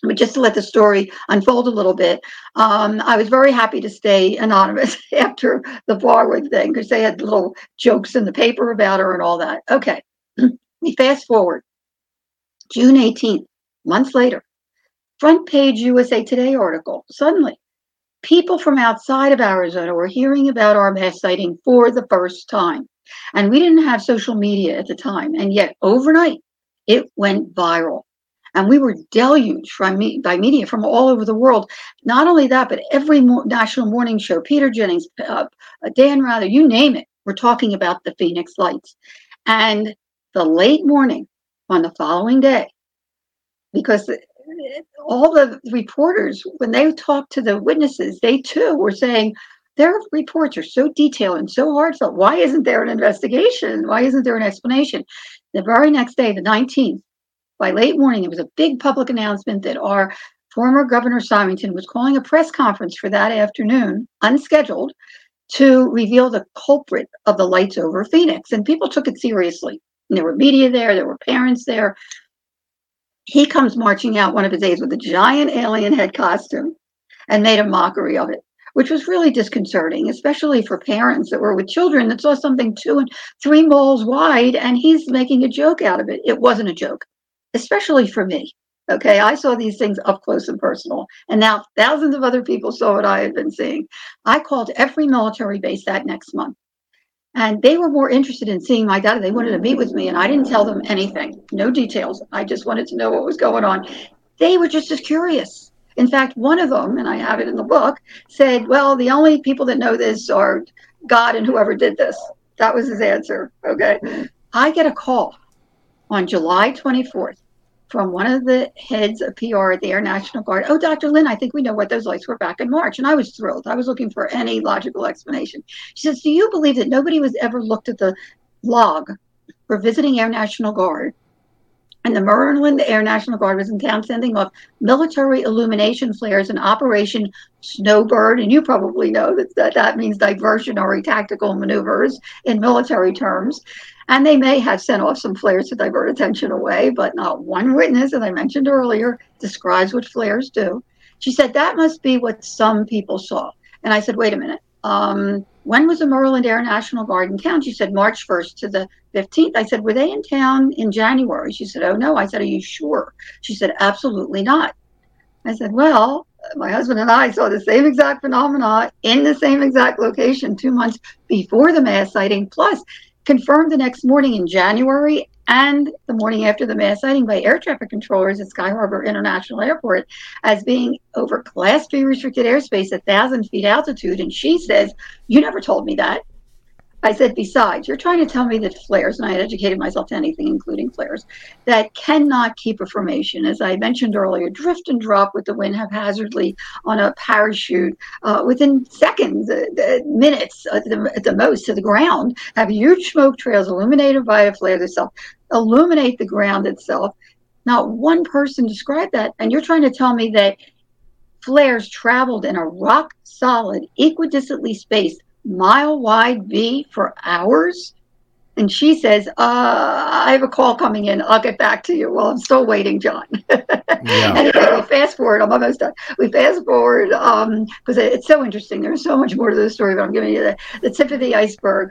But just to let the story unfold a little bit, I was very happy to stay anonymous after the Barwood thing because they had little jokes in the paper about her and all that. Okay, we fast forward June 18th, months later, front page USA Today article. Suddenly, people from outside of Arizona were hearing about our mass sighting for the first time. And we didn't have social media at the time. And yet, overnight, it went viral. And we were deluged by media from all over the world. Not only that, but every national morning show, Peter Jennings, Dan Rather, you name it, we're talking about the Phoenix Lights. And the late morning on the following day, because all the reporters, when they talked to the witnesses, they too were saying their reports are so detailed and so heartfelt. Why isn't there an investigation? Why isn't there an explanation? The very next day, the 19th, by late morning, it was a big public announcement that our former Governor Symington was calling a press conference for that afternoon, unscheduled, to reveal the culprit of the lights over Phoenix. And people took it seriously. And there were media there were parents there. He comes marching out one of his days with a giant alien head costume and made a mockery of it, which was really disconcerting, especially for parents that were with children that saw something 2 and 3 malls wide, and he's making a joke out of it. It wasn't a joke, especially for me. Okay, I saw these things up close and personal, and now thousands of other people saw what I had been seeing. I called every military base that next month, and they were more interested in seeing my data. They wanted to meet with me, and I didn't tell them anything, no details. I just wanted to know what was going on. They were just as curious. In fact, one of them, and I have it in the book, said, well, the only people that know this are God and whoever did this. That was his answer. Okay. I get a call on July 24th from one of the heads of PR at the Air National Guard. Oh, Dr. Lynn, I think we know what those lights were back in March. And I was thrilled. I was looking for any logical explanation. She says, do you believe that nobody was ever looked at the log for visiting Air National Guard? And the Maryland Air National Guard was in town sending off military illumination flares in Operation Snowbird. And you probably know that means diversionary tactical maneuvers in military terms. And they may have sent off some flares to divert attention away, but not one witness, as I mentioned earlier, describes what flares do. She said, that must be what some people saw. And I said, wait a minute. When was the Maryland Air National Guard in town? She said, March 1st to the 15th. I said, were they in town in January? She said, oh, no. I said, are you sure? She said, absolutely not. I said, well, my husband and I saw the same exact phenomena in the same exact location 2 months before the mass sighting, plus confirmed the next morning in January and the morning after the mass sighting by air traffic controllers at Sky Harbor International Airport as being over Class 3 restricted airspace at 1,000 feet altitude. And she says, you never told me that. I said, besides, you're trying to tell me that flares, and I had educated myself to anything, including flares, that cannot keep a formation, as I mentioned earlier, drift and drop with the wind haphazardly on a parachute within seconds, minutes at the most to the ground, have huge smoke trails illuminated by a flare itself, illuminate the ground itself. Not one person described that. And you're trying to tell me that flares traveled in a rock solid, equidistantly spaced, mile-wide V for hours? And she says, I have a call coming in. I'll get back to you. Well, I'm still waiting, John. Yeah. Anyway, we fast forward. I'm almost done. We fast forward because it's so interesting. There's so much more to the story, but I'm giving you the tip of the iceberg.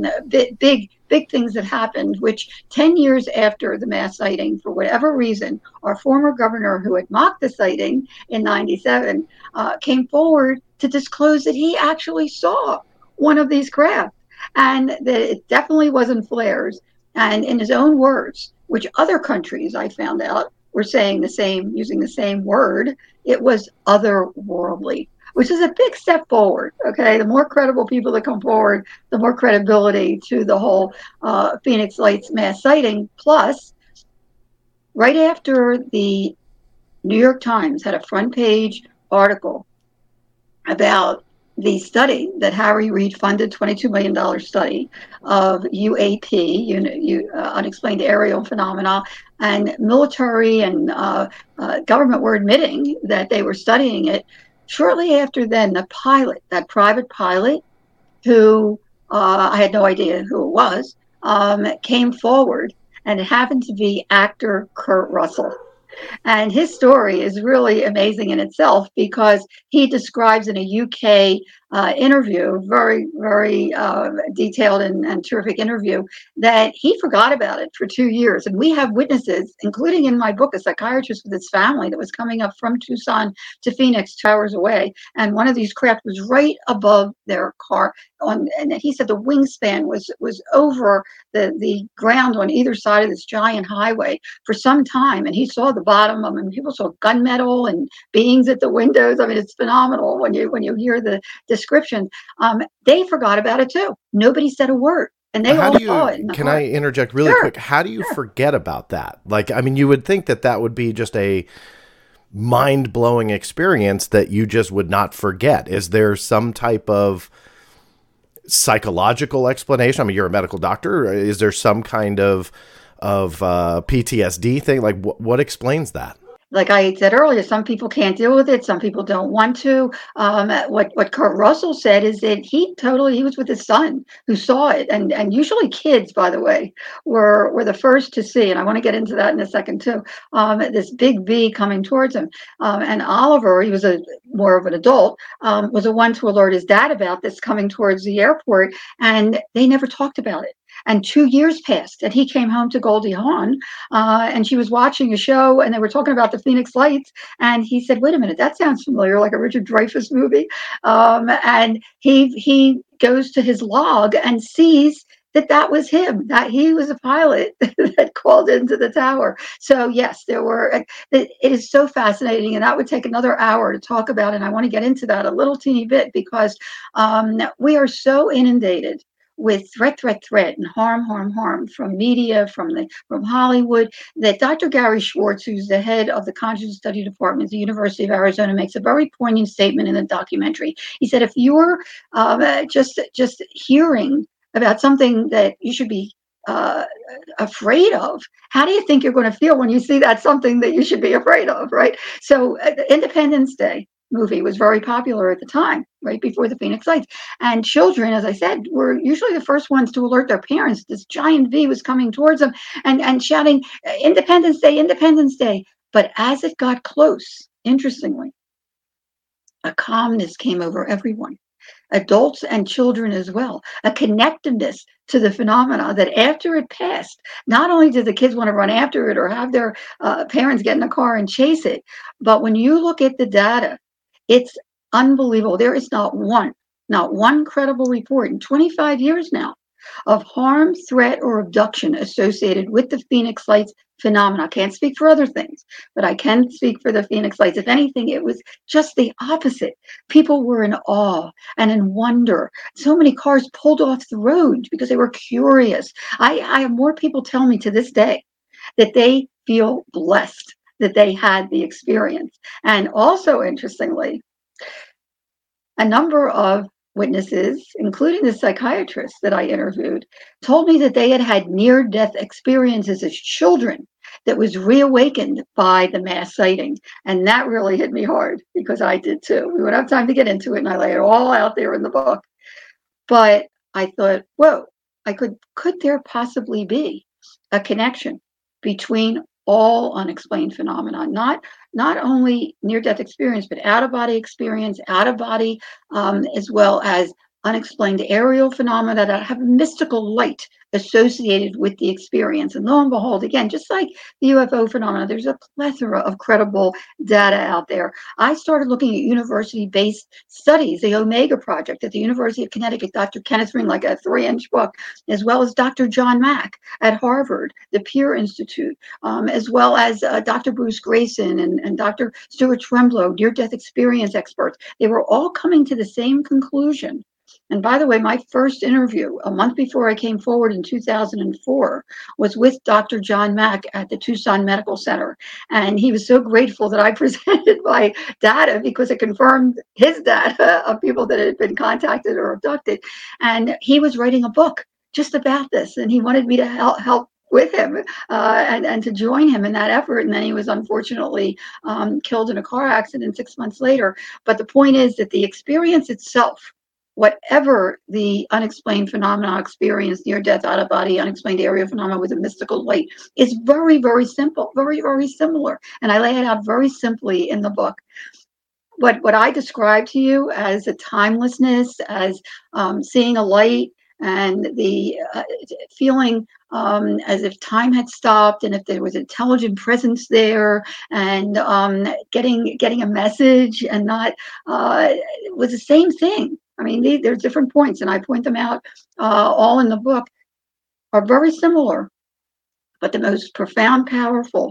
Big things that happened, which 10 years after the mass sighting, for whatever reason, our former governor who had mocked the sighting in 97 came forward to disclose that he actually saw one of these craft and that it definitely wasn't flares. And in his own words, which other countries I found out were saying the same, using the same word, it was otherworldly, which is a big step forward. Okay, the more credible people that come forward, the more credibility to the whole Phoenix Lights mass sighting. Plus, right after the New York Times had a front page article about the study that Harry Reid funded, $22 million study of UAP, unexplained aerial phenomena, and military and government were admitting that they were studying it. Shortly after then, the pilot, that private pilot, who I had no idea who it was, came forward, and it happened to be actor Kurt Russell. And his story is really amazing in itself because he describes in a UK interview, very, very detailed and terrific interview, that he forgot about it for 2 years. And we have witnesses, including in my book, a psychiatrist with his family that was coming up from Tucson to Phoenix, 2 hours away. And one of these craft was right above their car. And he said the wingspan was over the ground on either side of this giant highway for some time, and he saw the bottom of them. People saw gunmetal and beings at the windows. I mean, it's phenomenal when you hear the description. They forgot about it too. Nobody said a word, and they How all do saw it in you, the can car. I interject really Sure, quick? How do you sure. forget about that? Like, I mean, you would think that that would be just a mind blowing experience that you just would not forget. Is there some type of psychological explanation? I mean, you're a medical doctor. Is there some kind of PTSD thing? Like, what explains that? Like I said earlier, some people can't deal with it. Some people don't want to. What Kurt Russell said is that he was with his son who saw it, and usually kids, by the way, were the first to see. And I want to get into that in a second too. This big bee coming towards him, and Oliver, he was a more of an adult, was the one to alert his dad about this coming towards the airport, and they never talked about it. And 2 years passed, and he came home to Goldie Hawn, and she was watching a show, and they were talking about the Phoenix Lights, and he said, "Wait a minute, that sounds familiar, like a Richard Dreyfuss movie." And he goes to his log and sees that was him, that he was a pilot that called into the tower. So yes, there were. It is so fascinating, and that would take another hour to talk about. And I want to get into that a little teeny bit because we are so inundated with threat, and harm from media, from Hollywood, that Dr. Gary Schwartz, who's the head of the consciousness study department at the University of Arizona, makes a very poignant statement in the documentary. He said, if you're just hearing about something that you should be uh, afraid of, how do you think you're going to feel when you see that something that you should be afraid of, right? So Independence Day movie was very popular at the time, right before the Phoenix Lights. And children, as I said, were usually the first ones to alert their parents. This giant V was coming towards them and shouting, Independence Day, Independence Day. But as it got close, interestingly, a calmness came over everyone, adults and children as well, a connectedness to the phenomena that after it passed, not only did the kids want to run after it or have their parents get in a car and chase it, but when you look at the data, it's unbelievable. There is not one credible report in 25 years now of harm, threat, or abduction associated with the Phoenix Lights phenomena. I can't speak for other things, but I can speak for the Phoenix Lights. If anything, it was just the opposite. People were in awe and in wonder. So many cars pulled off the road because they were curious. I have more people tell me to this day that they feel blessed that they had the experience. And also, interestingly, a number of witnesses, including the psychiatrist that I interviewed, told me that they had had near death experiences as children that was reawakened by the mass sighting. And that really hit me hard because I did too. We won't have time to get into it, and I lay it all out there in the book. But I thought, whoa, could there possibly be a connection between all unexplained phenomena, not only near death experience, but out of body experience, out of body, as well as unexplained aerial phenomena that have mystical light associated with the experience. And lo and behold, again, just like the UFO phenomena, there's a plethora of credible data out there. I started looking at university-based studies, the Omega Project at the University of Connecticut, Dr. Kenneth Ring, like a 3-inch book, as well as Dr. John Mack at Harvard, the Peer Institute, as well as Dr. Bruce Grayson and Dr. Stuart Tremblow, near-death experience experts. They were all coming to the same conclusion. And by the way, my first interview, a month before I came forward in 2004, was with Dr. John Mack at the Tucson Medical Center. And he was so grateful that I presented my data because it confirmed his data of people that had been contacted or abducted. And he was writing a book just about this. And he wanted me to help with him and to join him in that effort. And then he was unfortunately killed in a car accident 6 months later. But the point is that the experience itself whatever the unexplained phenomena experience, near-death, out-of-body, unexplained area phenomena with a mystical light, is very, very simple, very, very similar. And I lay it out very simply in the book. What I describe to you as a timelessness, as seeing a light, and the feeling as if time had stopped, and if there was intelligent presence there, and getting a message, and not was the same thing. I mean, there's different points, and I point them out all in the book, are very similar, but the most profound, powerful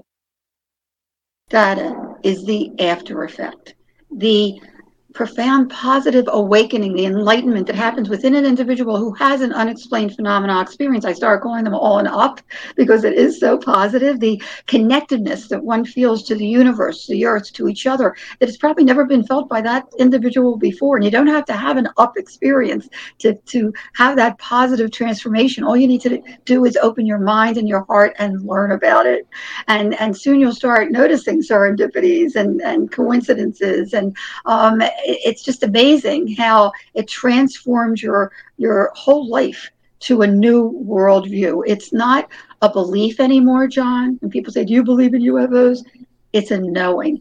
data is the after effect. The profound positive awakening, the enlightenment that happens within an individual who has an unexplained phenomena experience. I start calling them all and up because it is so positive. The connectedness that one feels to the universe, the earth, to each other, that has probably never been felt by that individual before. And you don't have to have an up experience to have that positive transformation. All you need to do is open your mind and your heart and learn about it. And soon you'll start noticing serendipities and coincidences, and it's just amazing how it transforms your whole life to a new worldview. It's not a belief anymore, John. When people say, "Do you believe in UFOs?" It's a knowing.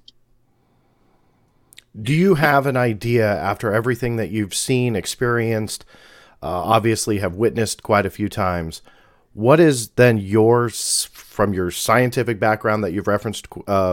Do you have an idea, after everything that you've seen, experienced, obviously have witnessed quite a few times, what is then yours, from your scientific background that you've referenced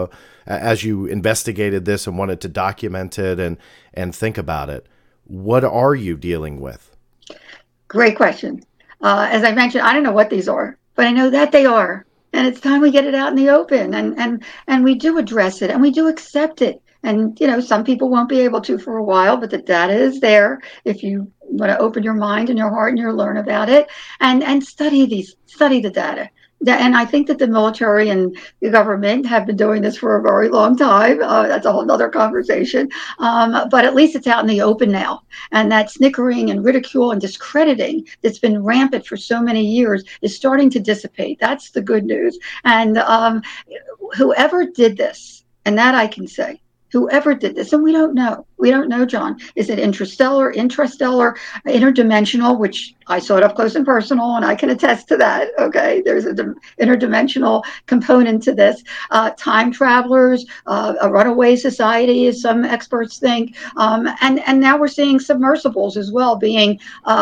as you investigated this and wanted to document it and think about it? What are you dealing with? Great question. As I mentioned, I don't know what these are, but I know that they are. And it's time we get it out in the open, and we do address it, and we do accept it. And, some people won't be able to for a while, but the data is there if you want to open your mind and your heart and you learn about it, and study the data. And I think that the military and the government have been doing this for a very long time. That's a whole other conversation. But at least it's out in the open now. And that snickering and ridicule and discrediting that's been rampant for so many years is starting to dissipate. That's the good news. And whoever did this, and that I can say, whoever did this, and we don't know, John. Is it intrastellar, interdimensional, which I saw it up close and personal, and I can attest to that, okay? There's an interdimensional component to this. Time travelers, a runaway society, as some experts think, and now we're seeing submersibles as well being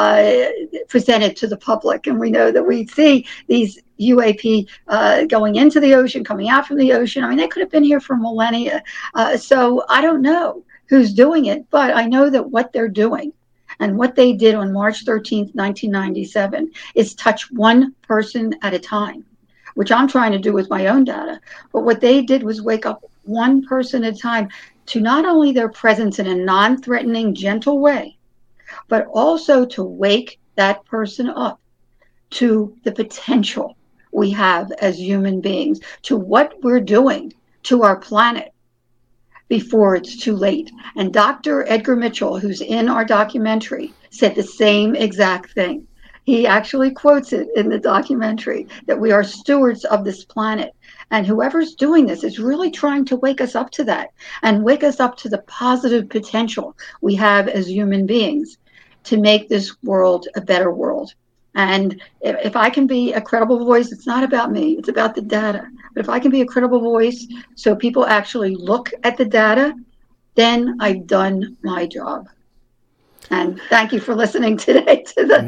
presented to the public, and we know that we see these UAP going into the ocean, coming out from the ocean. I mean, they could have been here for millennia. So I don't know who's doing it, but I know that what they're doing and what they did on March 13th, 1997 is touch one person at a time, which I'm trying to do with my own data. But what they did was wake up one person at a time to not only their presence in a non-threatening, gentle way, but also to wake that person up to the potential we have as human beings, to what we're doing to our planet before it's too late. And Dr. Edgar Mitchell, who's in our documentary, said the same exact thing. He actually quotes it in the documentary, that we are stewards of this planet. And whoever's doing this is really trying to wake us up to that, and wake us up to the positive potential we have as human beings to make this world a better world. And if I can be a credible voice, it's not about me, it's about the data. But if I can be a credible voice so people actually look at the data, then I've done my job. And thank you for listening today to the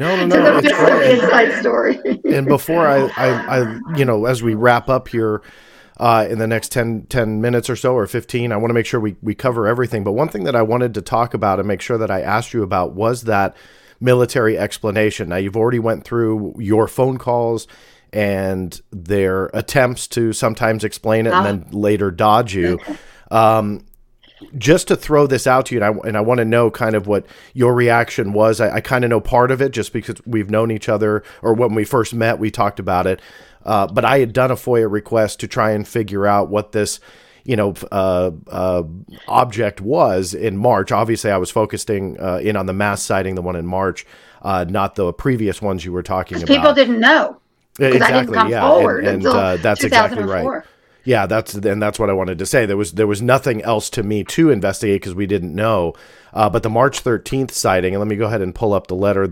inside story. And before I as we wrap up here in the next 10 minutes or so, or 15, I want to make sure we cover everything. But one thing that I wanted to talk about and make sure that I asked you about was that military explanation. Now, you've already went through your phone calls and their attempts to sometimes explain it and then later dodge you. Just to throw this out to you, and I want to know kind of what your reaction was. I kind of know part of it just because we've known each other, or when we first met, we talked about it. But I had done a FOIA request to try and figure out what this object was in March. Obviously, I was focusing in on the mass sighting, the one in March, not the previous ones you were talking about. People didn't know. Exactly. I didn't come forward until that's 2004. Exactly right. Yeah, that's what I wanted to say. There was nothing else to me to investigate because we didn't know. But the March 13th sighting, and let me go ahead and pull up the letter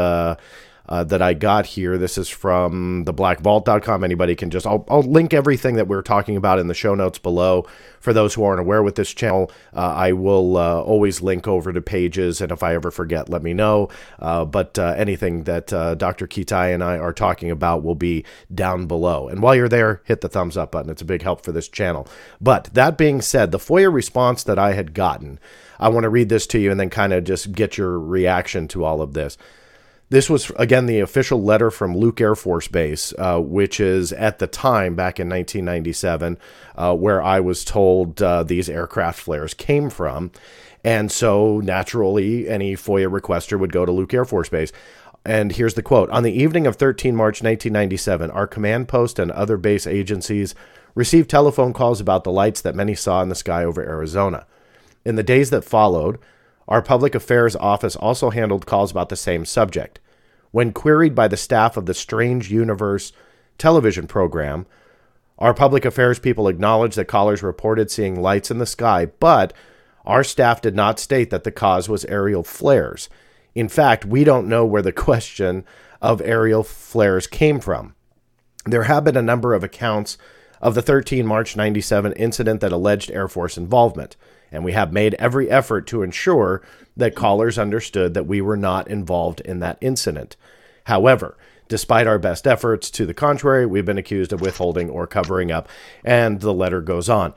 that I got here. This is from theblackvault.com. Anybody can I'll link everything that we're talking about in the show notes below. For those who aren't aware with this channel, I will always link over to pages, and if I ever forget, let me know. But anything that Dr. Kitai and I are talking about will be down below. And while you're there, hit the thumbs up button. It's a big help for this channel. But that being said, the FOIA response that I had gotten, I want to read this to you and then kind of just get your reaction to all of this. This was, again, the official letter from Luke Air Force Base, which is at the time, back in 1997, where I was told these aircraft flares came from. And so, naturally, any FOIA requester would go to Luke Air Force Base. And here's the quote. On the evening of 13 March 1997, our command post and other base agencies received telephone calls about the lights that many saw in the sky over Arizona. In the days that followed, our public affairs office also handled calls about the same subject. When queried by the staff of the Strange Universe television program, our public affairs people acknowledged that callers reported seeing lights in the sky, but our staff did not state that the cause was aerial flares. In fact, we don't know where the question of aerial flares came from. There have been a number of accounts of the 13 March 97 incident that alleged Air Force involvement, and we have made every effort to ensure that callers understood that we were not involved in that incident. However, despite our best efforts to the contrary, we've been accused of withholding or covering up, and the letter goes on.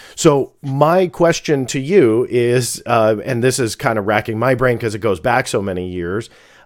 So my question to you is, and this is kind of racking my brain because it goes back so many years,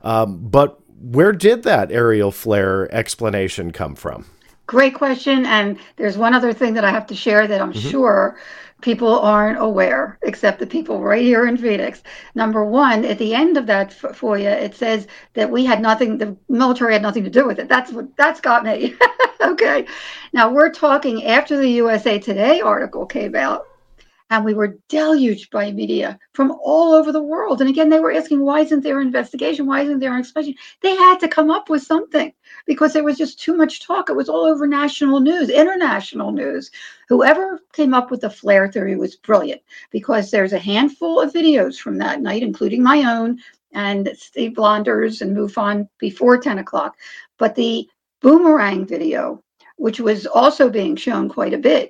but where did that aerial flare explanation come from? Great question. And there's one other thing that I have to share that I'm sure people aren't aware, except the people right here in Phoenix. Number one, at the end of that FOIA, it says that the military had nothing to do with it. That's got me. Okay. Now we're talking after the USA Today article came out, and we were deluged by media from all over the world. And again, they were asking, why isn't there an investigation? Why isn't there an explanation? They had to come up with something because there was just too much talk. It was all over national news, international news. Whoever came up with the flare theory was brilliant, because there's a handful of videos from that night, including my own and Steve Blonder's and MUFON before 10 o'clock. But the boomerang video, which was also being shown quite a bit,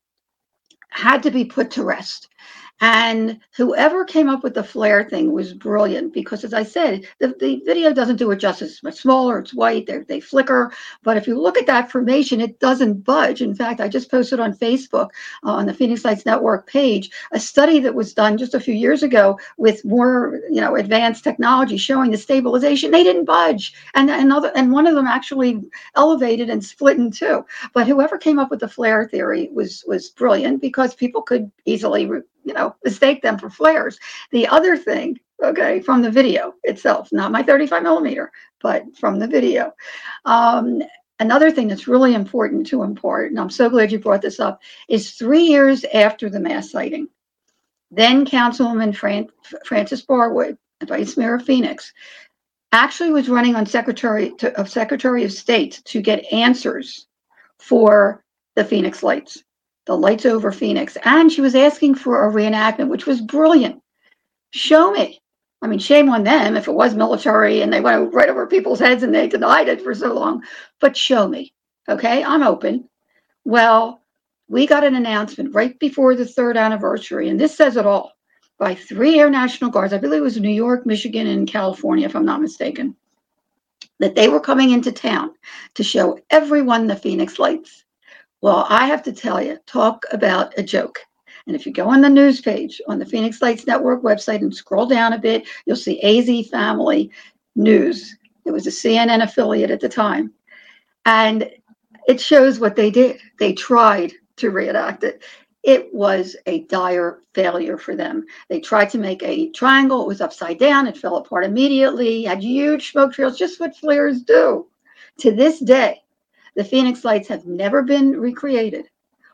had to be put to rest. And whoever came up with the flare thing was brilliant, because, as I said, the video doesn't do it justice. It's much smaller. It's white. They flicker. But if you look at that formation, it doesn't budge. In fact, I just posted on Facebook, on the Phoenix Lights Network page, a study that was done just a few years ago with more, advanced technology showing the stabilization. They didn't budge. And one of them actually elevated and split in two. But whoever came up with the flare theory was brilliant, because people could easily mistake them for flares. The other thing, okay, from the video itself, not my 35 millimeter, but from the video. Another thing that's really important to import, and I'm so glad you brought this up, is 3 years after the mass sighting, then Councilwoman Frances Barwood, Vice Mayor of Phoenix, actually was running on Secretary of State to get answers for the Phoenix Lights. The lights over Phoenix. And she was asking for a reenactment, which was brilliant. Show me. I mean, shame on them if it was military and they went right over people's heads and they denied it for so long. But show me. Okay, I'm open. Well, we got an announcement right before the 3rd anniversary, and this says it all, by 3 Air National Guards. I believe it was New York, Michigan, and California, if I'm not mistaken, that they were coming into town to show everyone the Phoenix Lights. Well, I have to tell you, talk about a joke. And if you go on the news page on the Phoenix Lights Network website and scroll down a bit, you'll see AZ Family News. It was a CNN affiliate at the time. And it shows what they did. They tried to reenact it. It was a dire failure for them. They tried to make a triangle. It was upside down. It fell apart immediately, had huge smoke trails, just what flares do. To this day, the Phoenix Lights have never been recreated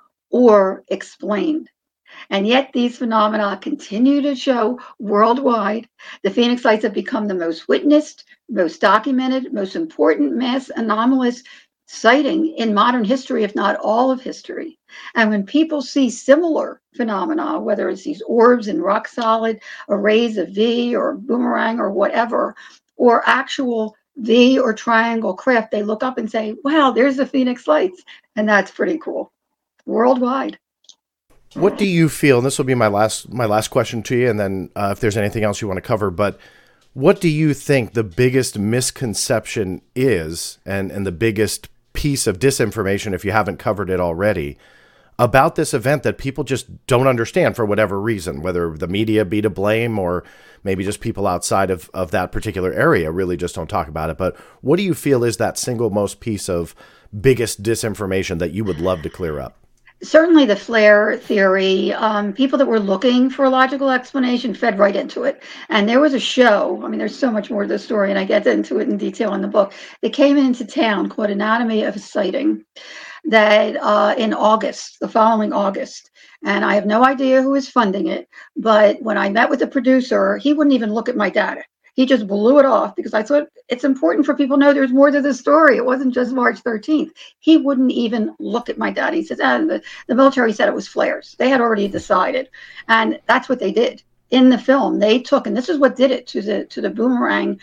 or explained. And yet these phenomena continue to show worldwide. The Phoenix Lights have become the most witnessed, most documented, most important mass anomalous sighting in modern history, if not all of history. And when people see similar phenomena, whether it's these orbs in rock solid, arrays of V or boomerang or whatever, or actual V or triangle craft, they look up and say, wow, there's the Phoenix Lights. And that's pretty cool. Worldwide. What do you feel? And this will be my last question to you, and then if there's anything else you want to cover. But what do you think the biggest misconception is, and the biggest piece of disinformation, if you haven't covered it already, about this event that people just don't understand for whatever reason, whether the media be to blame or maybe just people outside of that particular area really just don't talk about it. But what do you feel is that single most piece of biggest disinformation that you would love to clear up? Certainly the flare theory, people that were looking for a logical explanation fed right into it. And there was a show, I mean, there's so much more to the story, and I get into it in detail in the book, that came into town called Anatomy of a Sighting, that in August, the following August. And I have no idea who is funding it, but when I met with the producer, he wouldn't even look at my data. He just blew it off because I thought it's important for people to know there's more to the story. It wasn't just March 13th. He wouldn't even look at my data. He says, the military said it was flares. They had already decided. And that's what they did. In the film, they took, and this is what did it to the boomerang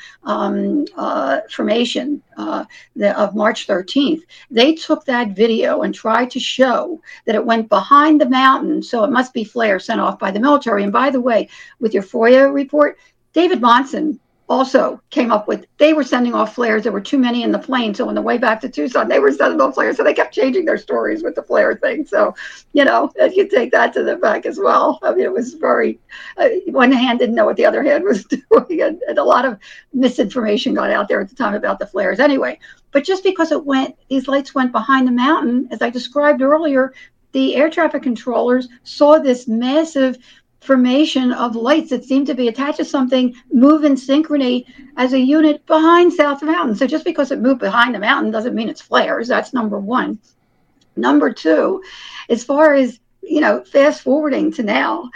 formation of March 13th. They took that video and tried to show that it went behind the mountain, so it must be flares sent off by the military. And by the way, with your FOIA report, David Monson also came up with, they were sending off flares. There were too many in the plane. So on the way back to Tucson, they were sending off flares. So they kept changing their stories with the flare thing. So, you you take that to the back as well. I mean, it was very, one hand didn't know what the other hand was doing. And a lot of misinformation got out there at the time about the flares anyway. But just because these lights went behind the mountain, as I described earlier, the air traffic controllers saw this massive formation of lights that seem to be attached to something, move in synchrony as a unit behind South Mountain. So just because it moved behind the mountain doesn't mean it's flares. That's number one. Number two, as far as fast forwarding to now,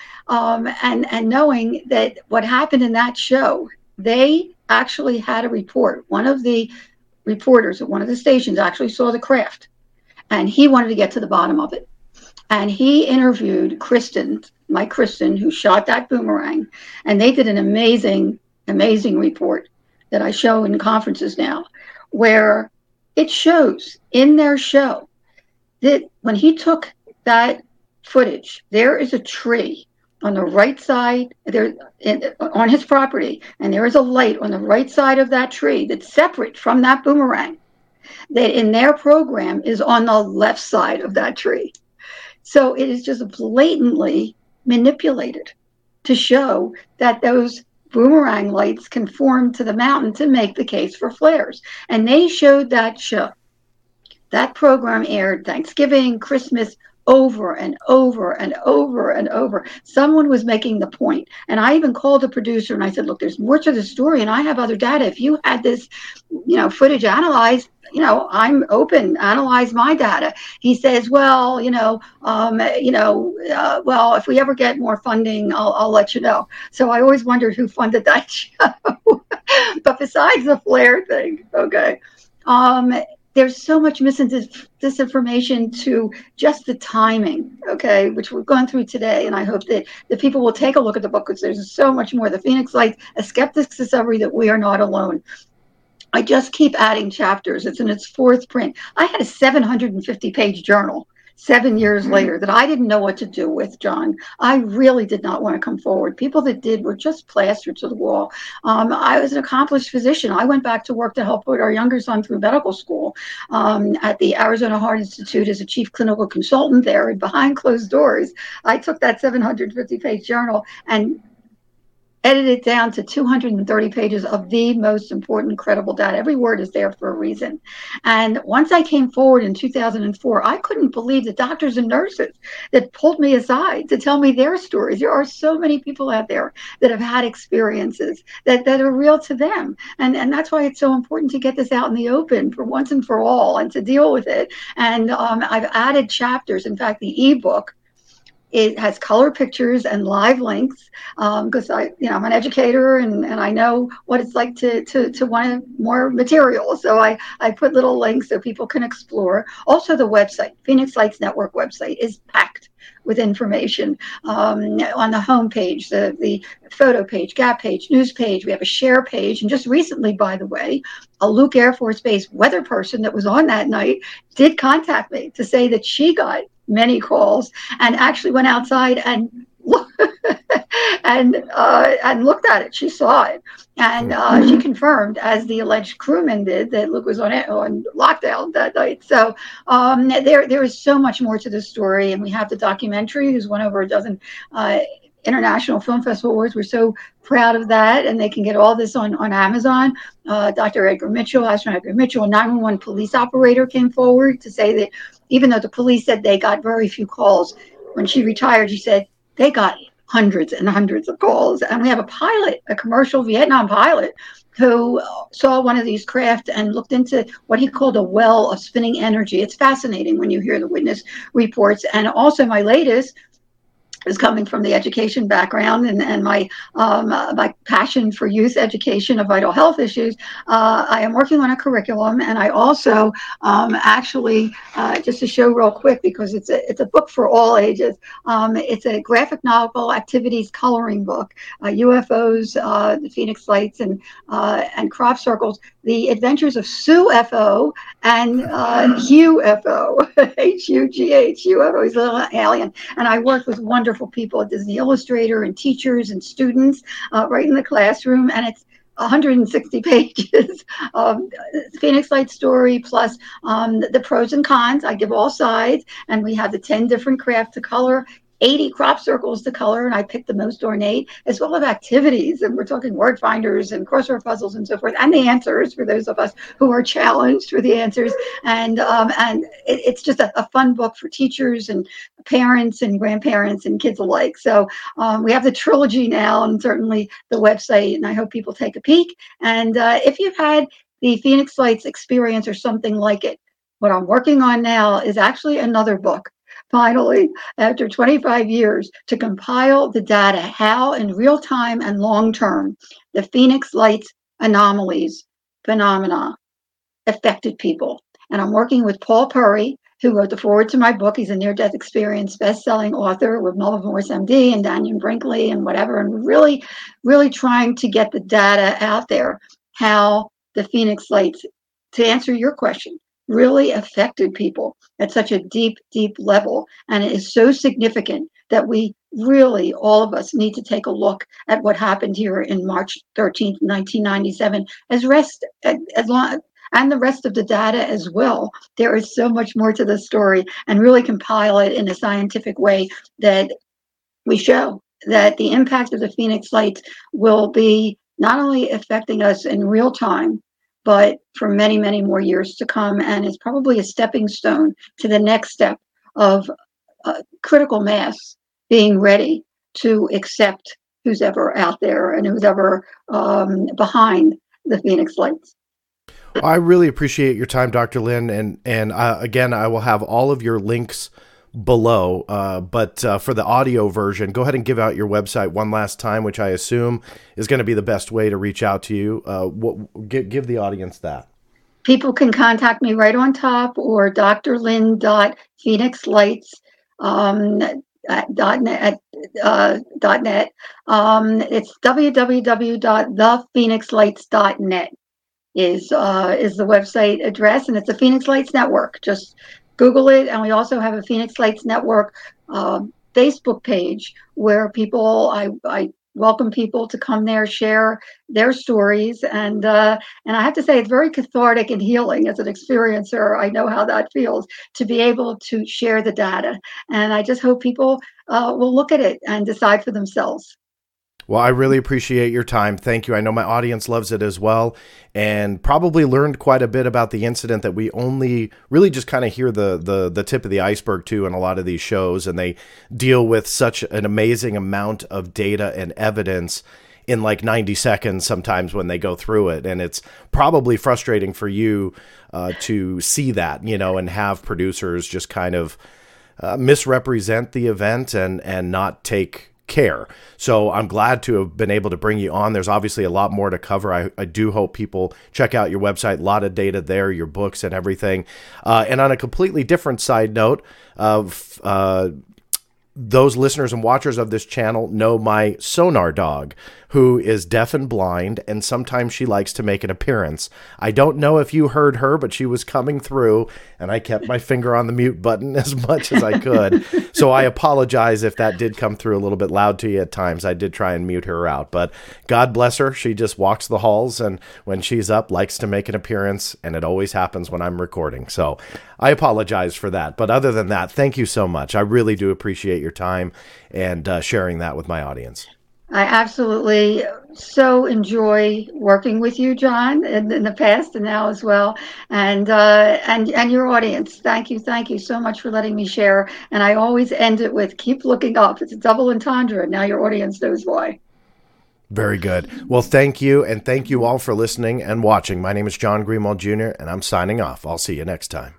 and knowing that what happened in that show, they actually had a report. One of the reporters at one of the stations actually saw the craft, and he wanted to get to the bottom of it. And he interviewed Mike Kristen, who shot that boomerang. And they did an amazing, amazing report that I show in conferences now, where it shows in their show that when he took that footage, there is a tree on the right side there on his property. And there is a light on the right side of that tree that's separate from that boomerang, that in their program is on the left side of that tree. So it is just blatantly manipulated to show that those boomerang lights conform to the mountain to make the case for flares. And they showed that show. That program aired Thanksgiving, Christmas, over and over and over and over. Someone was making the point. And I even called the producer and I said, look, there's more to the story and I have other data. If you had this, footage analyzed, I'm open, analyze my data. He says, well, well, if we ever get more funding, I'll let you know. So I always wondered who funded that show. But besides the flare thing, okay, there's so much disinformation to just the timing, okay, which we've gone through today. And I hope that the people will take a look at the book because there's so much more. The Phoenix Lights, A Skeptic's Discovery That We Are Not Alone. I just keep adding chapters. It's in its fourth print. I had a 750-page journal 7 years later that I didn't know what to do with, John. I really did not want to come forward. People that did were just plastered to the wall. I was an accomplished physician. I went back to work to help put our younger son through medical school at the Arizona Heart Institute as a chief clinical consultant there. And behind closed doors, I took that 750-page journal and edited it down to 230 pages of the most important, credible data. Every word is there for a reason. And once I came forward in 2004, I couldn't believe the doctors and nurses that pulled me aside to tell me their stories. There are so many people out there that have had experiences that are real to them. And that's why it's so important to get this out in the open for once and for all and to deal with it. And I've added chapters. In fact, the ebook It has color pictures and live links because I'm an educator and I know what it's like to want more material. So I put little links so people can explore. Also, the website, Phoenix Lights Network website, is packed with information on the homepage, the photo page, gap page, news page. We have a share page. And just recently, by the way, a Luke Air Force Base weather person that was on that night did contact me to say that she got many calls and actually went outside and and looked at it. She saw it, and she confirmed, as the alleged crewman did, that Luke was on lockdown that night. So there is so much more to the story, and we have the documentary, who's won over a dozen International Film Festival awards. We're so proud of that, and they can get all this on Amazon. Dr. Edgar Mitchell, Astronaut Edgar Mitchell, a 911 police operator, came forward to say that even though the police said they got very few calls, when she retired, she said they got hundreds and hundreds of calls. And we have a pilot, a commercial Vietnam pilot, who saw one of these craft and looked into what he called a well of spinning energy. It's fascinating when you hear the witness reports. And also my latest is coming from the education background and my passion for youth education of vital health issues. I am working on a curriculum, and I also actually, just to show real quick, because it's a book for all ages. It's a graphic novel activities coloring book, UFOs, the Phoenix Lights, and crop circles. The Adventures of Sue F.O. and Hugh F.O. H-U-G-H, UFO, he's a little alien. And I worked with wonderful people at Disney Illustrator and teachers and students right in the classroom. And it's 160 pages of Phoenix Light story, plus the pros and cons. I give all sides. And we have the 10 different crafts to color, 80 crop circles to color, and I picked the most ornate, as well as activities. And we're talking word finders and crossword puzzles and so forth, and the answers for those of us who are challenged for the answers. And it's just a fun book for teachers and parents and grandparents and kids alike. So we have the trilogy now, and certainly the website, and I hope people take a peek. And if you've had the Phoenix Lights experience or something like it, what I'm working on now is actually another book. Finally, after 25 years, to compile the data, how in real time and long term the Phoenix Lights anomalies, phenomena affected people. And I'm working with Paul Purry, who wrote the foreword to my book. He's a near-death experience best-selling author with Melvin Morris, MD, and Daniel Brinkley and whatever, and really, really trying to get the data out there, how the Phoenix Lights, to answer your question, really affected people at such a deep, deep level. And it is so significant that we really, all of us, need to take a look at what happened here in March 13th, 1997, and the rest of the data as well. There is so much more to the story, and really compile it in a scientific way that we show that the impact of the Phoenix Lights will be not only affecting us in real time, but for many, many more years to come. And it's probably a stepping stone to the next step of critical mass being ready to accept who's ever out there and who's ever behind the Phoenix Lights. Well, I really appreciate your time, Dr. Lynn. And again, I will have all of your links below, but for the audio version, go ahead and give out your website one last time, which I assume is going to be the best way to reach out to you. Give the audience that. People can contact me right on top, or drlynn.phoenixlights .net. It's www.thephoenixlights.net is the website address, and it's the Phoenix Lights Network. Just Google it. And we also have a Phoenix Lights Network Facebook page where I welcome people to come there, share their stories. And I have to say, it's very cathartic and healing as an experiencer. I know how that feels to be able to share the data. And I just hope people will look at it and decide for themselves. Well, I really appreciate your time. Thank you. I know my audience loves it as well, and probably learned quite a bit about the incident that we only really just kind of hear the tip of the iceberg too in a lot of these shows, and they deal with such an amazing amount of data and evidence in like 90 seconds sometimes when they go through it. And it's probably frustrating for you to see that, and have producers just kind of misrepresent the event and not take care. So I'm glad to have been able to bring you on. There's obviously a lot more to cover. I do hope people check out your website, a lot of data there, your books and everything. And on a completely different side note, those listeners and watchers of this channel know my Sonar dog, who is deaf and blind, and sometimes she likes to make an appearance. I don't know if you heard her, but she was coming through, and I kept my finger on the mute button as much as I could. So I apologize if that did come through a little bit loud to you at times. I did try and mute her out, but God bless her. She just walks the halls, and when she's up, likes to make an appearance, and it always happens when I'm recording. So I apologize for that. But other than that, thank you so much. I really do appreciate your time and sharing that with my audience. I absolutely so enjoy working with you, John, in the past and now as well, and your audience. Thank you so much for letting me share. And I always end it with keep looking up. It's a double entendre, and now your audience knows why. Very good. Well, thank you, and thank you all for listening and watching. My name is John Greenwald Jr., and I'm signing off. I'll see you next time.